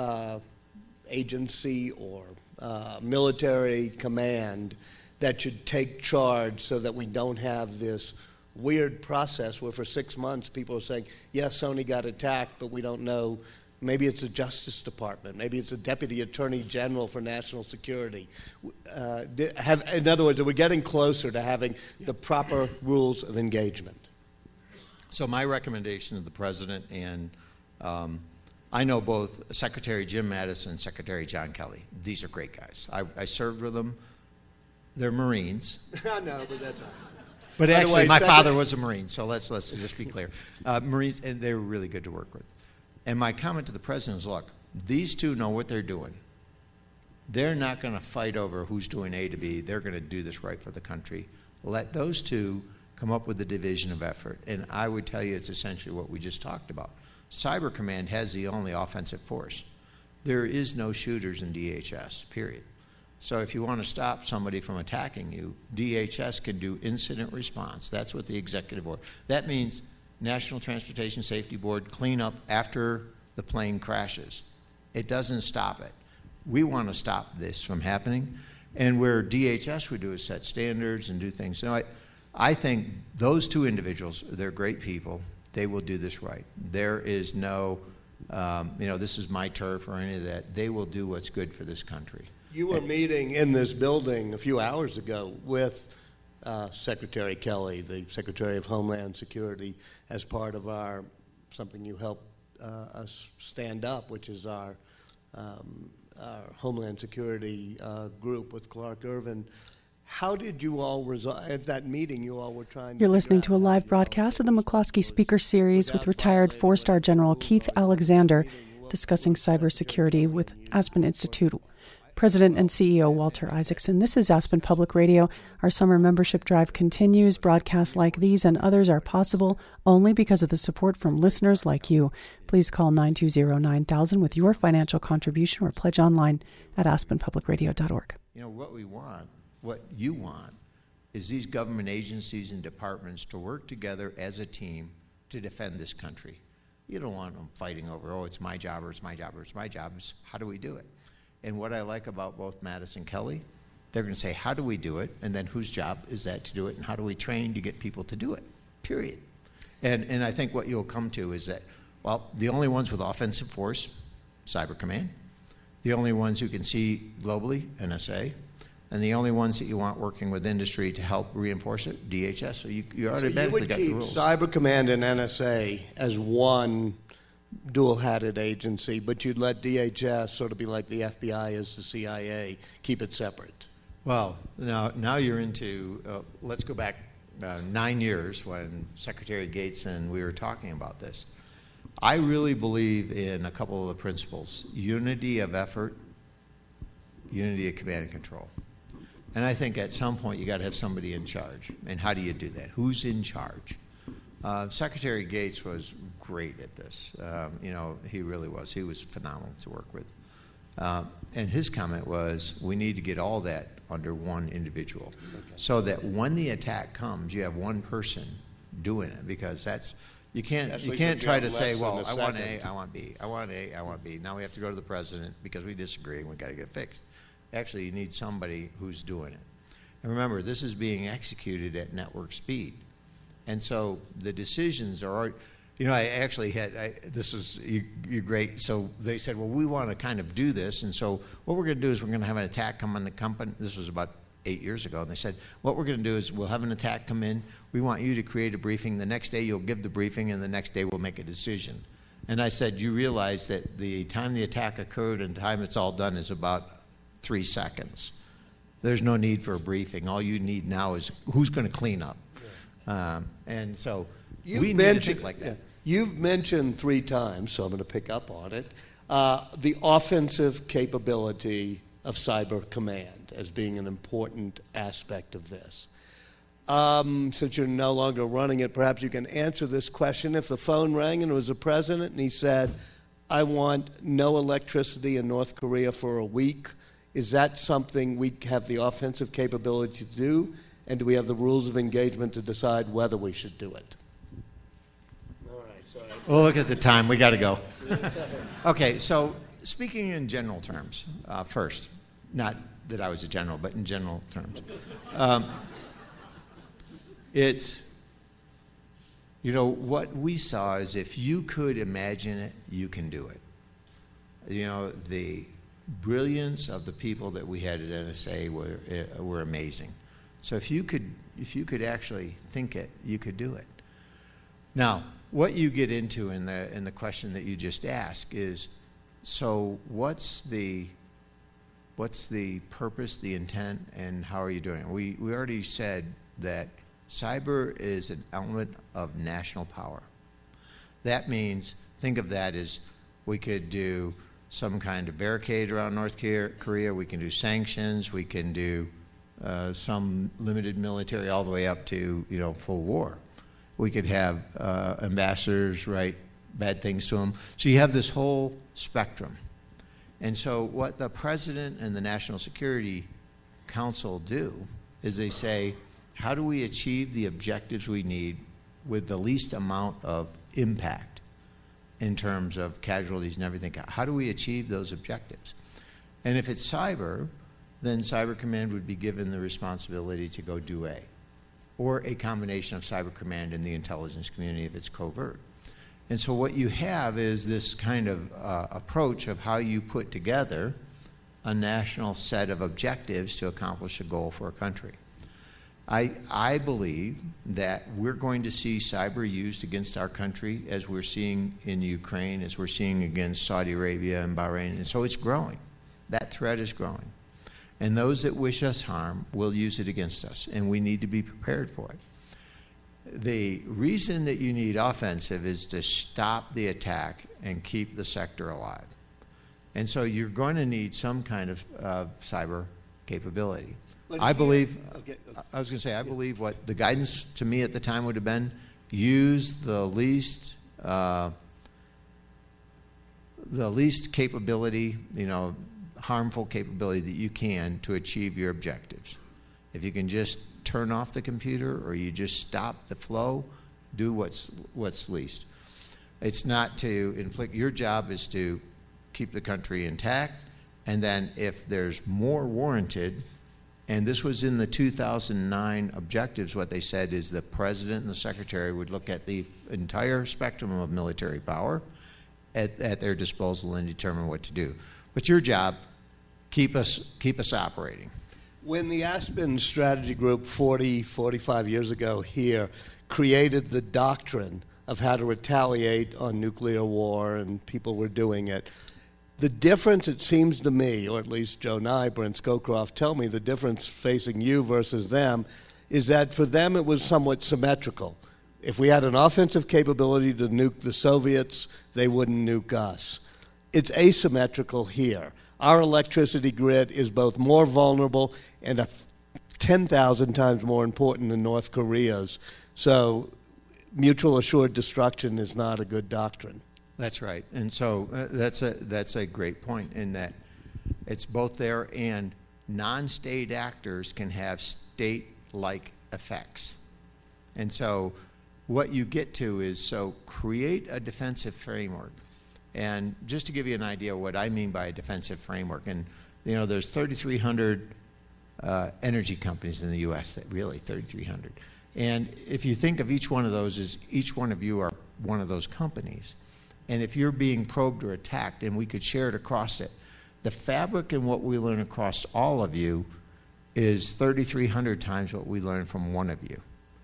agency or military command that should take charge so that we don't have this weird process where for 6 months people are saying, yes, Sony got attacked, but we don't know. Maybe it's the Justice Department. Maybe it's a Deputy Attorney General for National Security. In other words, are we getting closer to having the proper rules of engagement? So my recommendation to the president, and I know both Secretary Jim Mattis and Secretary John Kelly. These are great guys. I served with them. They're Marines. I know, but that's right. But By the actually, way, my father was a Marine, so let's just be clear. Marines, and they were really good to work with. And my comment to the president is, look, these two know what they're doing. They're not going to fight over who's doing A to B. They're going to do this right for the country. Let those two come up with the division of effort. And I would tell you it's essentially what we just talked about. Cyber Command has the only offensive force. There is no shooters in DHS, period. So if you want to stop somebody from attacking you, DHS can do incident response. That's what the executive order. That means National Transportation Safety Board clean up after the plane crashes. It doesn't stop it. We want to stop this from happening. And where DHS would do is set standards and do things. So I think those two individuals, they're great people. They will do this right. There is no, this is my turf or any of that. They will do what's good for this country. You were meeting in this building a few hours ago with Secretary Kelly, the Secretary of Homeland Security, as part of something you helped us stand up, which is our Homeland Security group with Clark Ervin. How did you all resolve at that meeting? You all were trying. You're listening to a live broadcast of the McCloskey Speaker Series with retired four-star General Keith Alexander, discussing cybersecurity with Aspen Institute President and CEO Walter Isaacson. This is Aspen Public Radio. Our summer membership drive continues. Broadcasts like these and others are possible only because of the support from listeners like you. Please call 920-9000 with your financial contribution or pledge online at aspenpublicradio.org. You know, what we want, what you want, is these government agencies and departments to work together as a team to defend this country. You don't want them fighting over, oh, it's my job or it's my job or it's my job. It's how do we do it? And what I like about both Mattis and Kelly, they're going to say, how do we do it? And then whose job is that to do it? And how do we train to get people to do it? Period. And I think what you'll come to is that, well, the only ones with offensive force, Cyber Command. The only ones who can see globally, NSA. And the only ones that you want working with industry to help reinforce it, DHS. So you already basically got the rules. Cyber Command and NSA as one dual-hatted agency, but you'd let DHS sort of be like the FBI is the CIA, keep it separate. Well, now you're into, let's go back 9 years when Secretary Gates and we were talking about this. I really believe in a couple of the principles: unity of effort, unity of command and control. And I think at some point you got to have somebody in charge. And how do you do that? Who's in charge? Secretary Gates was great at this. He really was. He was phenomenal to work with. And his comment was, we need to get all that under one individual, so that when the attack comes, you have one person doing it. Because you can't try to say, well, I want A, I want B, I want A, I want B. Now we have to go to the president because we disagree and we got to get it fixed. Actually, you need somebody who's doing it. And remember, this is being executed at network speed. And so the decisions are, I actually this was you great. So they said, well, we want to kind of do this. And so what we're going to do is we're going to have an attack come on the company. This was about 8 years ago. And they said, what we're going to do is we'll have an attack come in. We want you to create a briefing. The next day you'll give the briefing, and the next day we'll make a decision. And I said, you realize that the time the attack occurred and the time it's all done is about 3 seconds. There's no need for a briefing. All you need now is who's going to clean up. And so we need to think like that. You've mentioned 3 times, so I'm going to pick up on it, the offensive capability of Cyber Command as being an important aspect of this. Since you're no longer running it, perhaps you can answer this question. If the phone rang and it was the president and he said, I want no electricity in North Korea for a week, is that something we have the offensive capability to do? And do we have the rules of engagement to decide whether we should do it? All right, sorry. Well, look at the time. We got to go. Okay, so speaking in general terms, first, not that I was a general, but in general terms, it's, what we saw is if you could imagine it, you can do it. The brilliance of the people that we had at NSA were amazing. So if you could actually think it, you could do it. Now, what you get into in the question that you just asked is, so what's the purpose, the intent, and how are you doing it? We already said that Cyber is an element of national power. That means, think of that as we could do some kind of barricade around North Korea, we can do sanctions, we can do some limited military all the way up to, full war. We could have ambassadors write bad things to them. So you have this whole spectrum. And so what the President and the National Security Council do is they say, how do we achieve the objectives we need with the least amount of impact in terms of casualties and everything? How do we achieve those objectives? And if it's cyber, then Cyber Command would be given the responsibility to go do A, or a combination of Cyber Command and the intelligence community if it's covert. And so what you have is this kind of approach of how you put together a national set of objectives to accomplish a goal for a country. I believe that we're going to see cyber used against our country as we're seeing in Ukraine, as we're seeing against Saudi Arabia and Bahrain. And so it's growing. That threat is growing. And those that wish us harm will use it against us, and we need to be prepared for it. The reason that you need offensive is to stop the attack and keep the sector alive. And so you're going to need some kind of cyber capability. I believe, I was going to say, I believe what the guidance to me at the time would have been, use the least capability, harmful capability that you can to achieve your objectives. If you can just turn off the computer or you just stop the flow, do what's least. It's not to inflict. Your job is to keep the country intact, and then if there's more warranted, and this was in the 2009 objectives, what they said is the President and the Secretary would look at the entire spectrum of military power at their disposal and determine what to do. But your job, keep us operating. When the Aspen Strategy Group 45 years ago here created the doctrine of how to retaliate on nuclear war, and people were doing it, the difference, it seems to me, or at least Joe Nye, Brent Scowcroft tell me, the difference facing you versus them is that for them it was somewhat symmetrical. If we had an offensive capability to nuke the Soviets, they wouldn't nuke us. It's asymmetrical here. Our electricity grid is both more vulnerable and 10,000 times more important than North Korea's. So mutual assured destruction is not a good doctrine. That's right. And so that's a great point in that it's both there, and non-state actors can have state-like effects. And so what you get to is, create a defensive framework. And just to give you an idea of what I mean by a defensive framework, and there's 3,300 energy companies in the U.S. That really 3,300. And if you think of each one of those as each one of you are one of those companies, and if you're being probed or attacked, and we could share it across it, the fabric and what we learn across all of you is 3,300 times what we learn from one of you.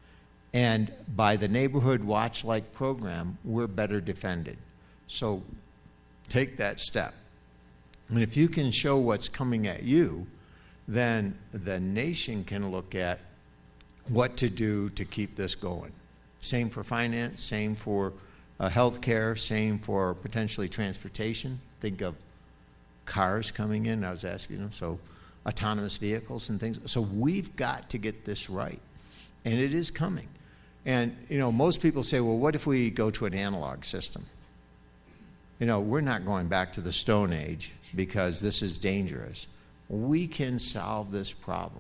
And by the Neighborhood Watch-like program, we're better defended. So take that step. And if you can show what's coming at you, then the nation can look at what to do to keep this going. Same for finance, same for healthcare, same for potentially transportation. Think of cars coming in. I was asking so autonomous vehicles and things. So we've got to get this right. And it is coming. And, most people say, well, what if we go to an analog system? We're not going back to the Stone Age because this is dangerous. We can solve this problem.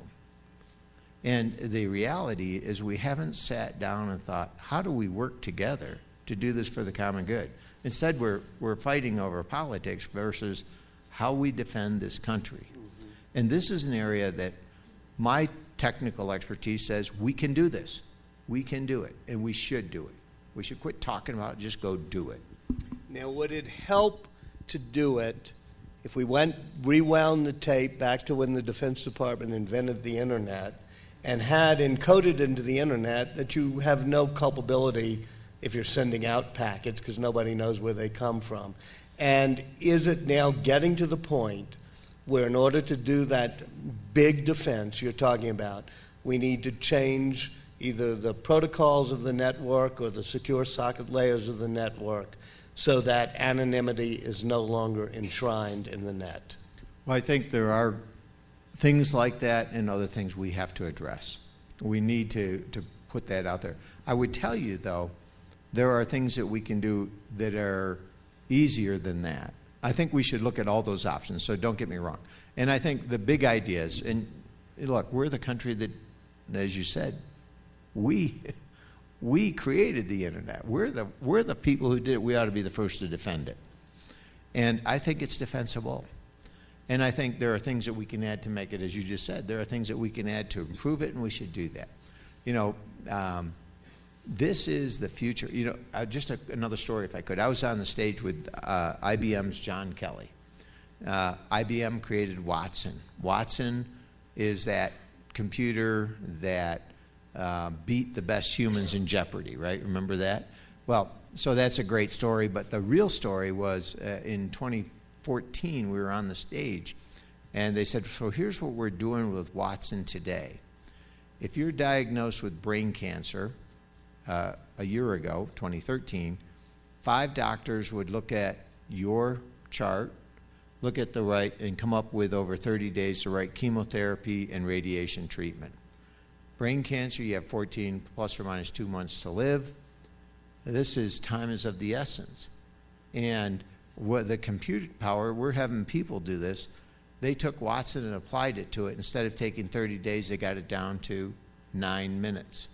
And the reality is we haven't sat down and thought, how do we work together to do this for the common good? Instead, we're fighting over politics versus how we defend this country. Mm-hmm. And this is an area that my technical expertise says we can do this. We can do it, and we should do it. We should quit talking about it, just go do it. Now, would it help to do it if we rewound the tape back to when the Defense Department invented the Internet and had encoded into the Internet that you have no culpability if you're sending out packets because nobody knows where they come from? And is it now getting to the point where in order to do that big defense you're talking about, we need to change either the protocols of the network or the secure socket layers of the network so that anonymity is no longer enshrined in the net? Well, I think there are things like that and other things we have to address. We need to put that out there. I would tell you, though, there are things that we can do that are easier than that. I think we should look at all those options, so don't get me wrong. And I think the big ideas, and look, we're the country that, as you said, we created the internet. We're the people who did it. We ought to be the first to defend it. And I think it's defensible. And I think there are things that we can add to make it, as you just said, there are things that we can add to improve it, and we should do that. You know, this is the future. You know, just another story, if I could. I was on the stage with IBM's John Kelly. IBM created Watson. Watson is that computer that beat the best humans in Jeopardy, right? Remember that? Well, so that's a great story, but the real story was in 2014, we were on the stage, and they said, so here's what we're doing with Watson today. If you're diagnosed with brain cancer, a year ago, 2013, 5 doctors would look at your chart, look at the right, and come up with over 30 days the right chemotherapy and radiation treatment. Brain cancer, you have 14 plus or minus 2 months to live. This is time is of the essence. And what the compute power, we're having people do this. They took Watson and applied it to it. Instead of taking 30 days, they got it down to 9 minutes.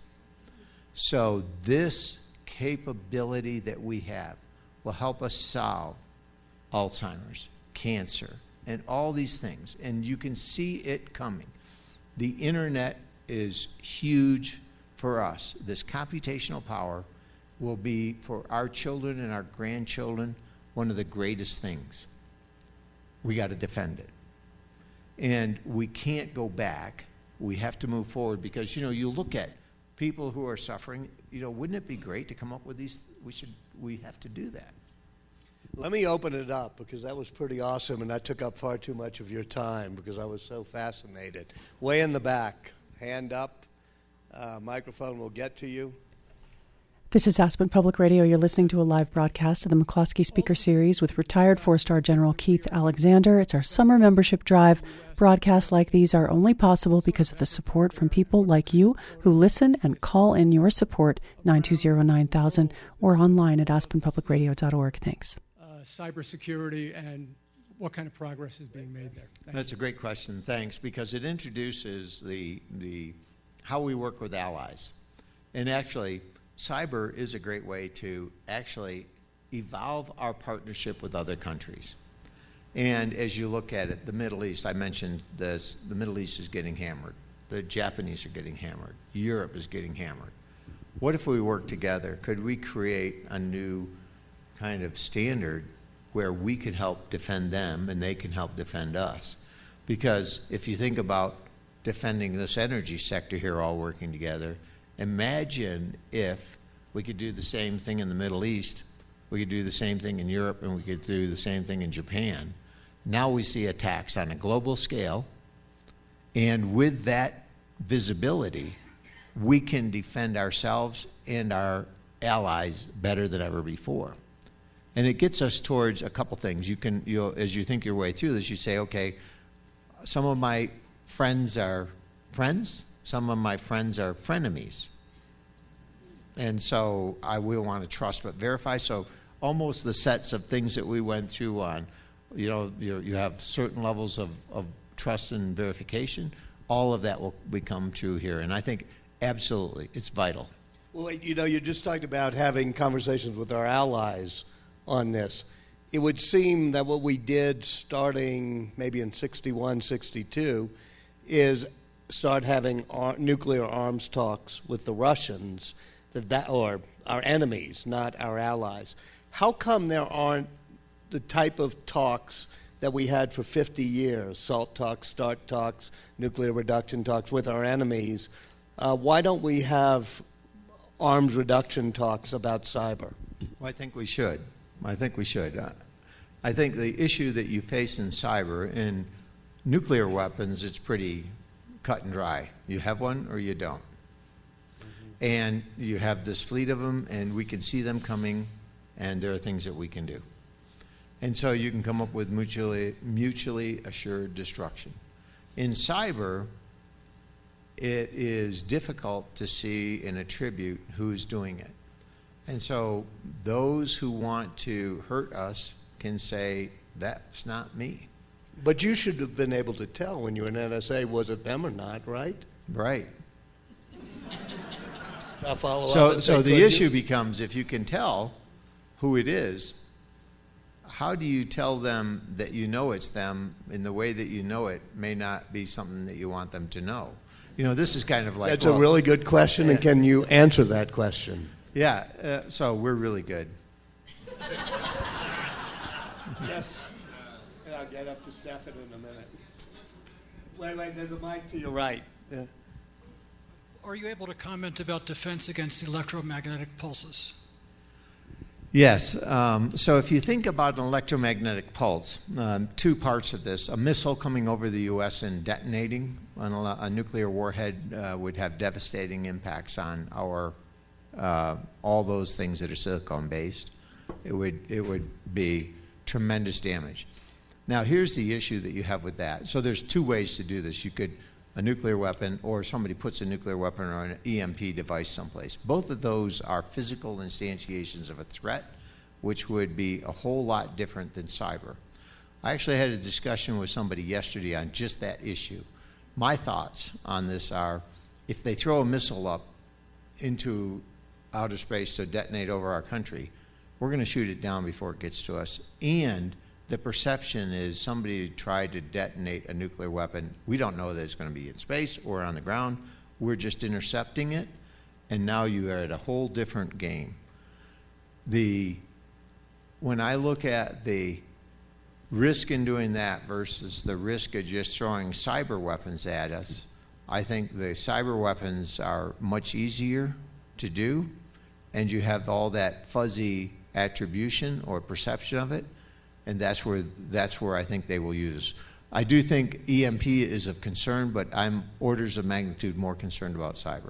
So this capability that we have will help us solve Alzheimer's, cancer, and all these things. And you can see it coming. The internet is huge for us. This computational power will be, for our children and our grandchildren, one of the greatest things. We got to defend it. And we can't go back. We have to move forward because, you know, you look at people who are suffering, you know, wouldn't it be great to come up with these? We have to do that. Let me open it up because that was pretty awesome and that took up far too much of your time because I was so fascinated. Way in the back, hand up, microphone will get to you. This is Aspen Public Radio. You're listening to a live broadcast of the McCloskey Speaker Series with retired 4-star General Keith Alexander. It's our summer membership drive. Broadcasts like these are only possible because of the support from people like you who listen and call in your support, 920-9000, or online at aspenpublicradio.org. Thanks. Cybersecurity and what kind of progress is being made there? That's a great question. Thanks, because it introduces the how we work with allies. And actually, cyber is a great way to actually evolve our partnership with other countries. And as you look at it, the Middle East, I mentioned this, the Middle East is getting hammered. The Japanese are getting hammered. Europe is getting hammered. What if we work together? Could we create a new kind of standard where we could help defend them and they can help defend us? Because if you think about defending this energy sector here all working together, imagine if we could do the same thing in the Middle East, we could do the same thing in Europe, and we could do the same thing in Japan. Now we see attacks on a global scale, and with that visibility, we can defend ourselves and our allies better than ever before. And it gets us towards a couple things. As you think your way through this, you say, okay, some of my friends are friends, some of my friends are frenemies. And so I will want to trust but verify. So almost the sets of things that we went through on, you have certain levels of trust and verification. All of that will become true here. And I think absolutely it's vital. Well, you just talked about having conversations with our allies on this. It would seem that what we did starting maybe in 61, 62 is start having nuclear arms talks with the Russians, or our enemies, not our allies. How come there aren't the type of talks that we had for 50 years, SALT talks, START talks, nuclear reduction talks with our enemies? Why don't we have arms reduction talks about cyber? Well, I think we should. I think the issue that you face in cyber, in nuclear weapons, it's pretty cut and dry. You have one or you don't. And you have this fleet of them, and we can see them coming, and there are things that we can do. And so you can come up with mutually assured destruction. In cyber, it is difficult to see and attribute who's doing it. And so those who want to hurt us can say, that's not me. But you should have been able to tell when you were in NSA, was it them or not, right? Right. I'll follow So up and say, the issue becomes, if you can tell who it is, how do you tell them that you know it's them in the way that you know it may not be something that you want them to know? You know, this is kind of like... That's a really good question, and can you answer that question? Yeah, so we're really good. Yes. And I'll get up to Stefan in a minute. Wait, there's a mic to your right. Yeah. Are you able to comment about defense against electromagnetic pulses? Yes. So if you think about an electromagnetic pulse, two parts of this. A missile coming over the U.S. and detonating on a nuclear warhead would have devastating impacts on our all those things that are silicon-based. It would be tremendous damage. Now, here's the issue that you have with that. So there's two ways to do this. You could a nuclear weapon, or somebody puts a nuclear weapon or an EMP device someplace. Both of those are physical instantiations of a threat, which would be a whole lot different than cyber. I actually had a discussion with somebody yesterday on just that issue. My thoughts on this are, if they throw a missile up into outer space to detonate over our country, we're going to shoot it down before it gets to us. And the perception is somebody tried to detonate a nuclear weapon. We don't know that it's going to be in space or on the ground. We're just intercepting it, and now you are at a whole different game. When I look at the risk in doing that versus the risk of just throwing cyber weapons at us, I think the cyber weapons are much easier to do, and you have all that fuzzy attribution or perception of it. And that's where I think they will use. I do think EMP is of concern, but I'm orders of magnitude more concerned about cyber.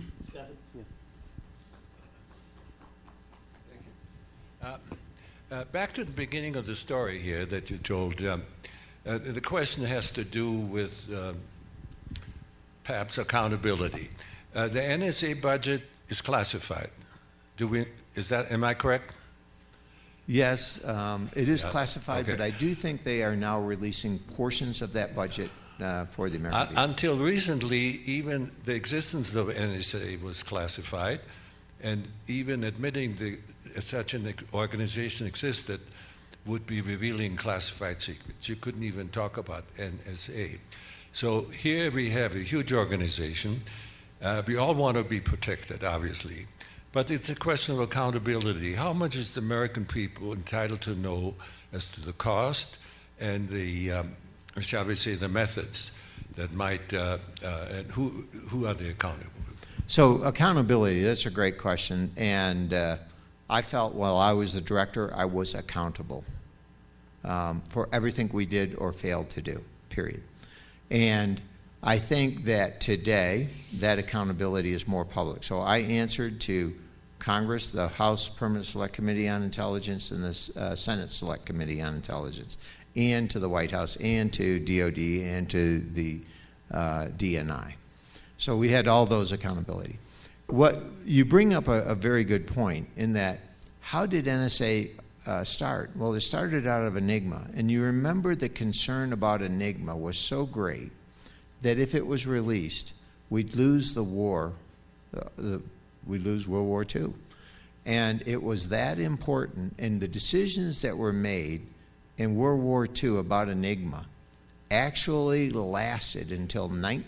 Back to the beginning of the story here that you told, the question has to do with perhaps accountability. The NSA budget is classified. Am I correct? Yes, it is classified, okay. But I do think they are now releasing portions of that budget for the American people. Until recently, even the existence of NSA was classified, and even admitting such an organization existed would be revealing classified secrets. You couldn't even talk about NSA. So here we have a huge organization. We all want to be protected, obviously. But it's a question of accountability. How much is the American people entitled to know as to the cost and the, shall we say, the methods that might, and who are they accountable? So accountability, that's a great question. And I felt while I was the director, I was accountable for everything we did or failed to do, period. And I think that today that accountability is more public. So I answered to Congress, the House Permanent Select Committee on Intelligence, and the Senate Select Committee on Intelligence, and to the White House, and to DOD, and to the DNI. So we had all those accountability. What you bring up a very good point in that, how did NSA start? Well, it started out of Enigma, and you remember the concern about Enigma was so great that if it was released, we'd lose the war, we'd lose World War II. And it was that important, and the decisions that were made in World War II about Enigma actually lasted until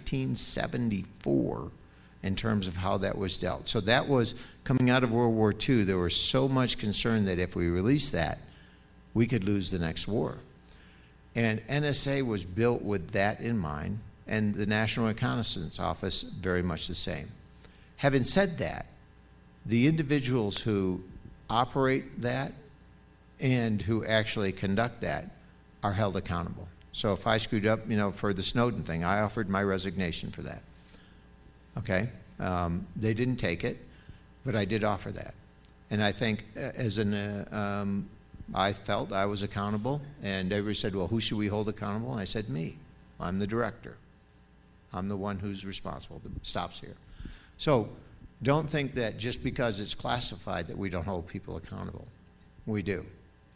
1974 in terms of how that was dealt. So that was coming out of World War II. There was so much concern that if we released that, we could lose the next war. And NSA was built with that in mind, and the National Reconnaissance Office very much the same. Having said that, the individuals who operate that and who actually conduct that are held accountable. So if I screwed up, for the Snowden thing, I offered my resignation for that. Okay? They didn't take it, but I did offer that. And I think I felt I was accountable, and everybody said, well, who should we hold accountable? And I said, me. I'm the director. I'm the one who's responsible. That stops here. So don't think that just because it's classified that we don't hold people accountable. We do.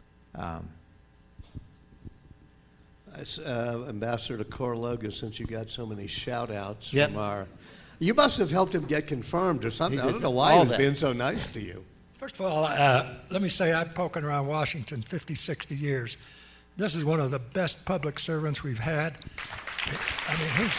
Ambassador Corloga, since you got so many shout-outs Yep. from our... You must have helped him get confirmed or something. He I did don't know why all he was that. being so nice to you. First of all, let me say I've poken around Washington 50, 60 years. This is one of the best public servants we've had. I mean,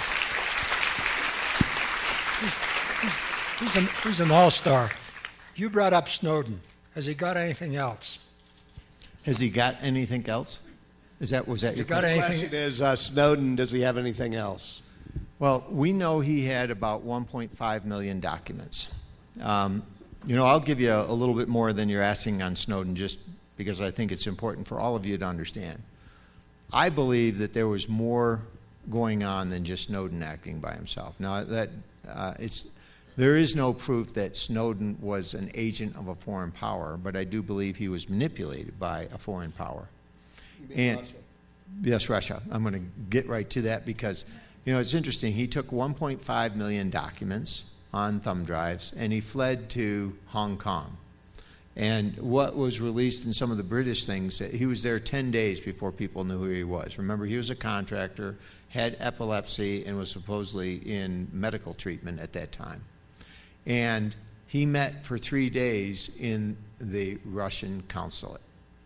he's an all-star. You brought up Snowden. Has he got anything else? Has he got anything else? Was that your Has he got question? The anything? question is, Snowden, does he have anything else? Well, we know he had about 1.5 million documents. I'll give you a little bit more than you're asking on Snowden just because I think it's important for all of you to understand. I believe that there was more going on than just Snowden acting by himself. Now, there is no proof that Snowden was an agent of a foreign power, but I do believe he was manipulated by a foreign power. Russia? Yes, Russia. I'm going to get right to that because, it's interesting. He took 1.5 million documents on thumb drives, and he fled to Hong Kong. And what was released in some of the British things, he was there 10 days before people knew who he was. Remember, he was a contractor, had epilepsy, and was supposedly in medical treatment at that time. And he met for 3 days in the Russian consulate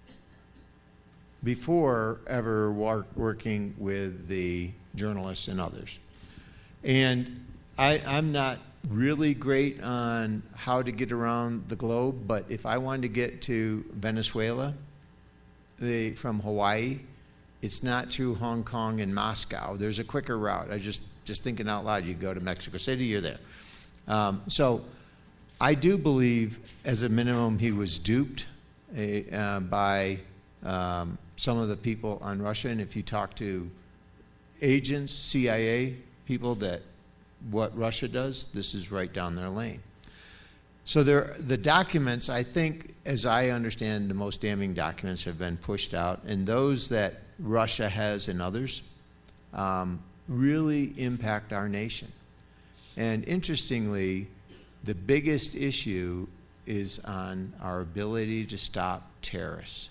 before ever working with the journalists and others. And I'm not really great on how to get around the globe, but if I wanted to get to Venezuela from Hawaii, it's not through Hong Kong and Moscow. There's a quicker route. I just thinking out loud, you go to Mexico City, you're there. So I do believe, as a minimum, he was duped by some of the people on Russia. And if you talk to agents, CIA people, that what Russia does, this is right down their lane. So the documents, I think, as I understand, the most damning documents have been pushed out, and those that Russia has and others really impact our nation. And interestingly, the biggest issue is on our ability to stop terrorists.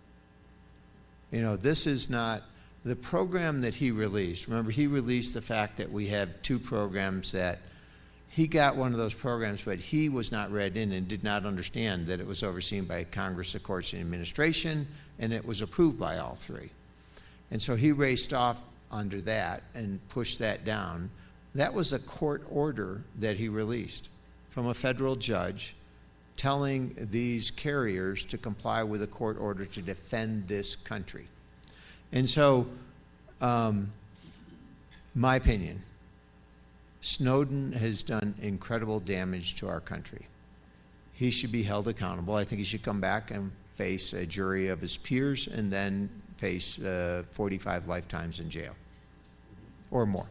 This is not the program that he released. Remember, he released the fact that we have 2 programs that he got one of those programs, but he was not read in and did not understand that it was overseen by Congress, the courts, and administration, and it was approved by all 3. And so he raced off under that and pushed that down. That was a court order that he released from a federal judge telling these carriers to comply with a court order to defend this country. And so, my opinion, Snowden has done incredible damage to our country. He should be held accountable. I think he should come back and face a jury of his peers and then face 45 lifetimes in jail or more.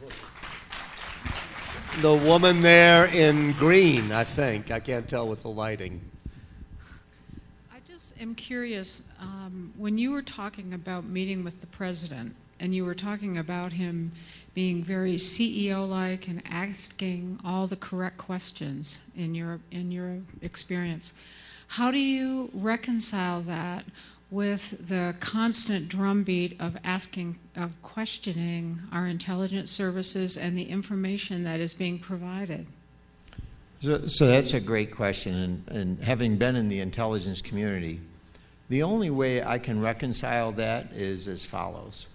The woman there in green, I think. I can't tell with the lighting. I just am curious, when you were talking about meeting with the president, and you were talking about him being very CEO-like and asking all the correct questions in your experience, how do you reconcile that with the constant drumbeat of questioning our intelligence services and the information that is being provided? So that's a great question, and having been in the intelligence community, the only way I can reconcile that is as follows.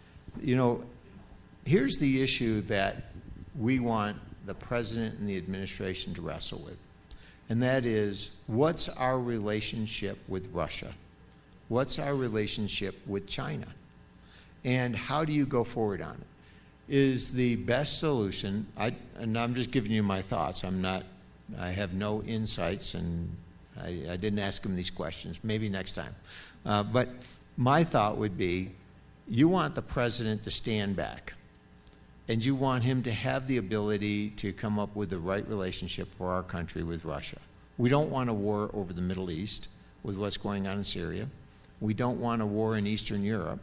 Here's the issue that we want the president and the administration to wrestle with, and that is, what's our relationship with Russia? What's our relationship with China? And how do you go forward on it? Is the best solution, and I'm just giving you my thoughts, I have no insights, and I didn't ask him these questions, maybe next time. But my thought would be, you want the president to stand back and you want him to have the ability to come up with the right relationship for our country with Russia. We don't want a war over the Middle East with what's going on in Syria. We don't want a war in Eastern Europe.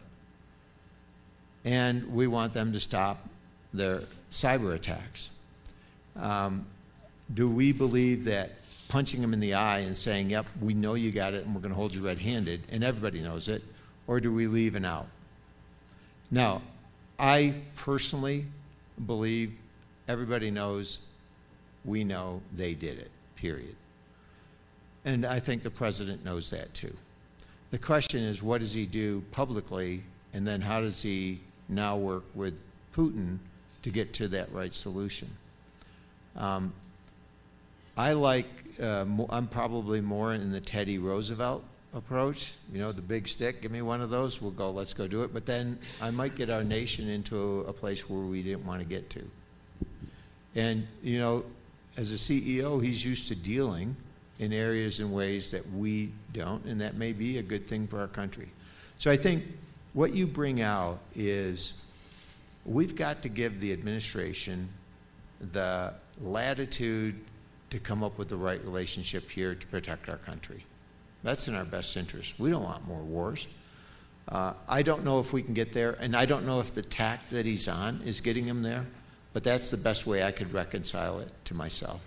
And we want them to stop their cyber attacks. Do we believe that punching them in the eye and saying, yep, we know you got it and we're going to hold you red-handed, and everybody knows it, or do we leave an out? Now, I personally believe everybody knows, we know they did it, period. And I think the president knows that too. The question is, what does he do publicly, and then how does he now work with Putin to get to that right solution? I'm probably more in the Teddy Roosevelt approach, the big stick, give me one of those, let's go do it. But then I might get our nation into a place where we didn't want to get to. And, as a CEO, he's used to dealing in areas and ways that we don't, and that may be a good thing for our country. So I think what you bring out is we've got to give the administration the latitude to come up with the right relationship here to protect our country. That's in our best interest. We don't want more wars. I don't know if we can get there, and I don't know if the tack that he's on is getting him there, but that's the best way I could reconcile it to myself.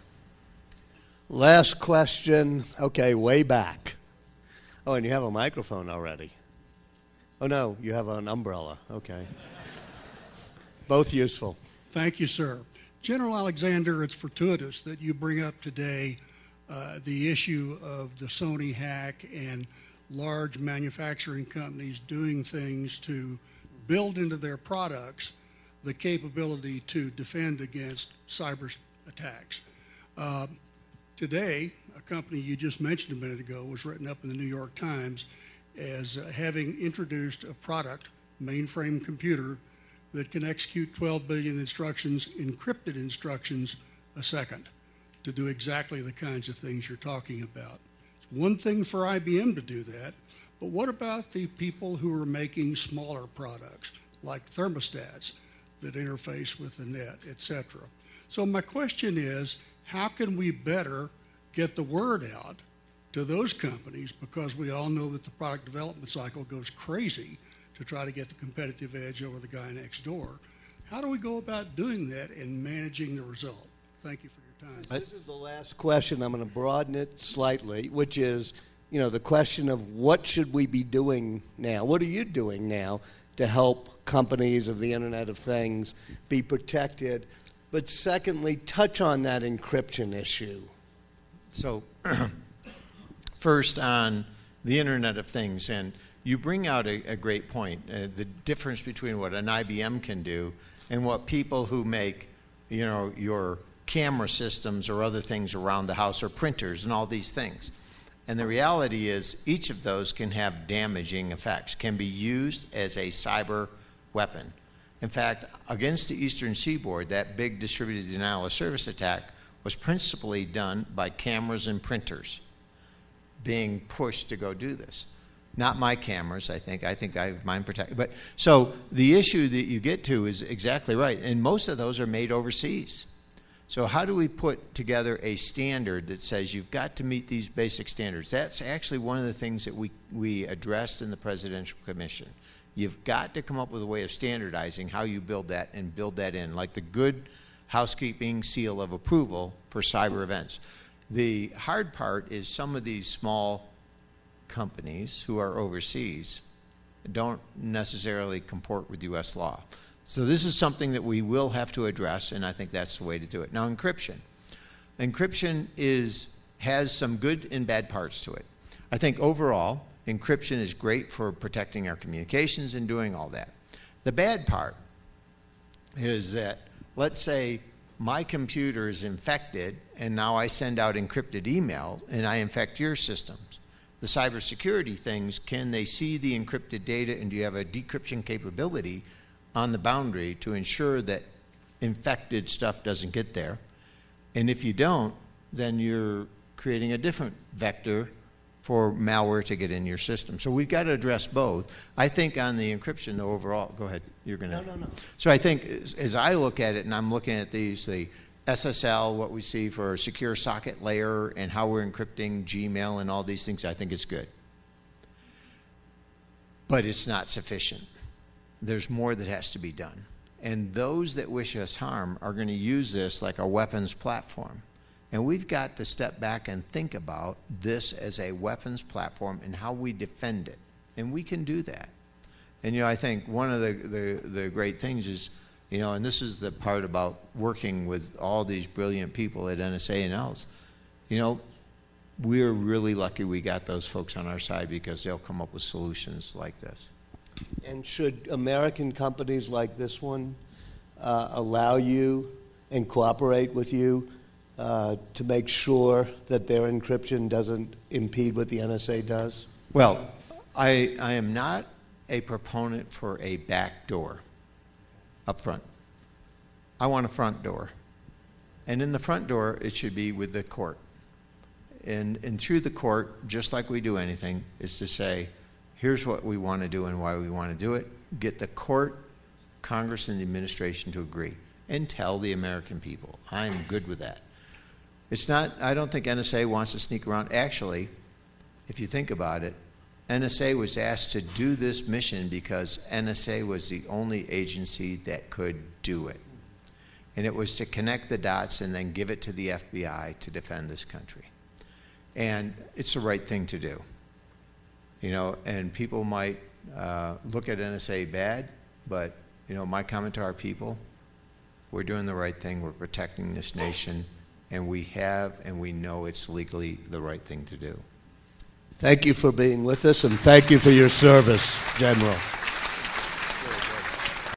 Last question. Okay, way back. Oh, and you have a microphone already. Oh, no, you have an umbrella. Okay. Both useful. Thank you, sir. General Alexander, it's fortuitous that you bring up today the issue of the Sony hack and large manufacturing companies doing things to build into their products the capability to defend against cyber attacks. Today, a company you just mentioned a minute ago was written up in the New York Times as having introduced a product, mainframe computer, that can execute 12 billion instructions, encrypted instructions, a second to do exactly the kinds of things you're talking about. It's one thing for IBM to do that, but what about the people who are making smaller products like thermostats that interface with the net, etc.? So my question is, how can we better get the word out to those companies, because we all know that the product development cycle goes crazy to try to get the competitive edge over the guy next door? How do we go about doing that and managing the result? Thank you for your time. This is the last question. I'm going to broaden it slightly, which is, the question of what should we be doing now? What are you doing now to help companies of the Internet of Things be protected? But secondly, touch on that encryption issue. So first on the Internet of Things, and you bring out a great point, the difference between what an IBM can do and what people who make, your camera systems or other things around the house or printers and all these things. And the reality is each of those can have damaging effects, can be used as a cyber weapon. In fact, against the Eastern Seaboard, that big distributed denial of service attack was principally done by cameras and printers being pushed to go do this. Not my cameras, I think I have mine protected. But so the issue that you get to is exactly right, and most of those are made overseas. So how do we put together a standard that says you've got to meet these basic standards? That's actually one of the things that we addressed in the Presidential Commission. You've got to come up with a way of standardizing how you build that and build that in, like the good housekeeping seal of approval for cyber events. The hard part is some of these small companies who are overseas don't necessarily comport with U.S. law. So this is something that we will have to address, and I think that's the way to do it. Now, encryption. Encryption has some good and bad parts to it. I think overall, encryption is great for protecting our communications and doing all that. The bad part is that, let's say my computer is infected, and now I send out encrypted email, and I infect your systems. The cybersecurity things, can they see the encrypted data, and do you have a decryption capability on the boundary to ensure that infected stuff doesn't get there? And if you don't, then you're creating a different vector for malware to get in your system. So we've got to address both. I think on the encryption, the overall, go ahead. You're going to. No. So I think as I look at it, and I'm looking at these, the SSL, what we see for secure socket layer and how we're encrypting Gmail and all these things, I think it's good. But it's not sufficient. There's more that has to be done. And those that wish us harm are going to use this like a weapons platform. And we've got to step back and think about this as a weapons platform and how we defend it. And we can do that. And, I think one of the great things is, and this is the part about working with all these brilliant people at NSA and else, we're really lucky we got those folks on our side because they'll come up with solutions like this. And should American companies like this one allow you and cooperate with you to make sure that their encryption doesn't impede what the NSA does? Well, I am not a proponent for a back door up front. I want a front door. And in the front door, it should be with the court. And through the court, just like we do anything, is to say, here's what we want to do and why we want to do it. Get the court, Congress, and the administration to agree. And tell the American people. I'm good with that. It's not, I don't think NSA wants to sneak around. Actually, if you think about it, NSA was asked to do this mission because NSA was the only agency that could do it. And it was to connect the dots and then give it to the FBI to defend this country. And it's the right thing to do. And people might look at NSA bad, but, my comment to our people, we're doing the right thing, we're protecting this nation, and we have and we know it's legally the right thing to do. Thank you for being with us, and thank you for your service, General.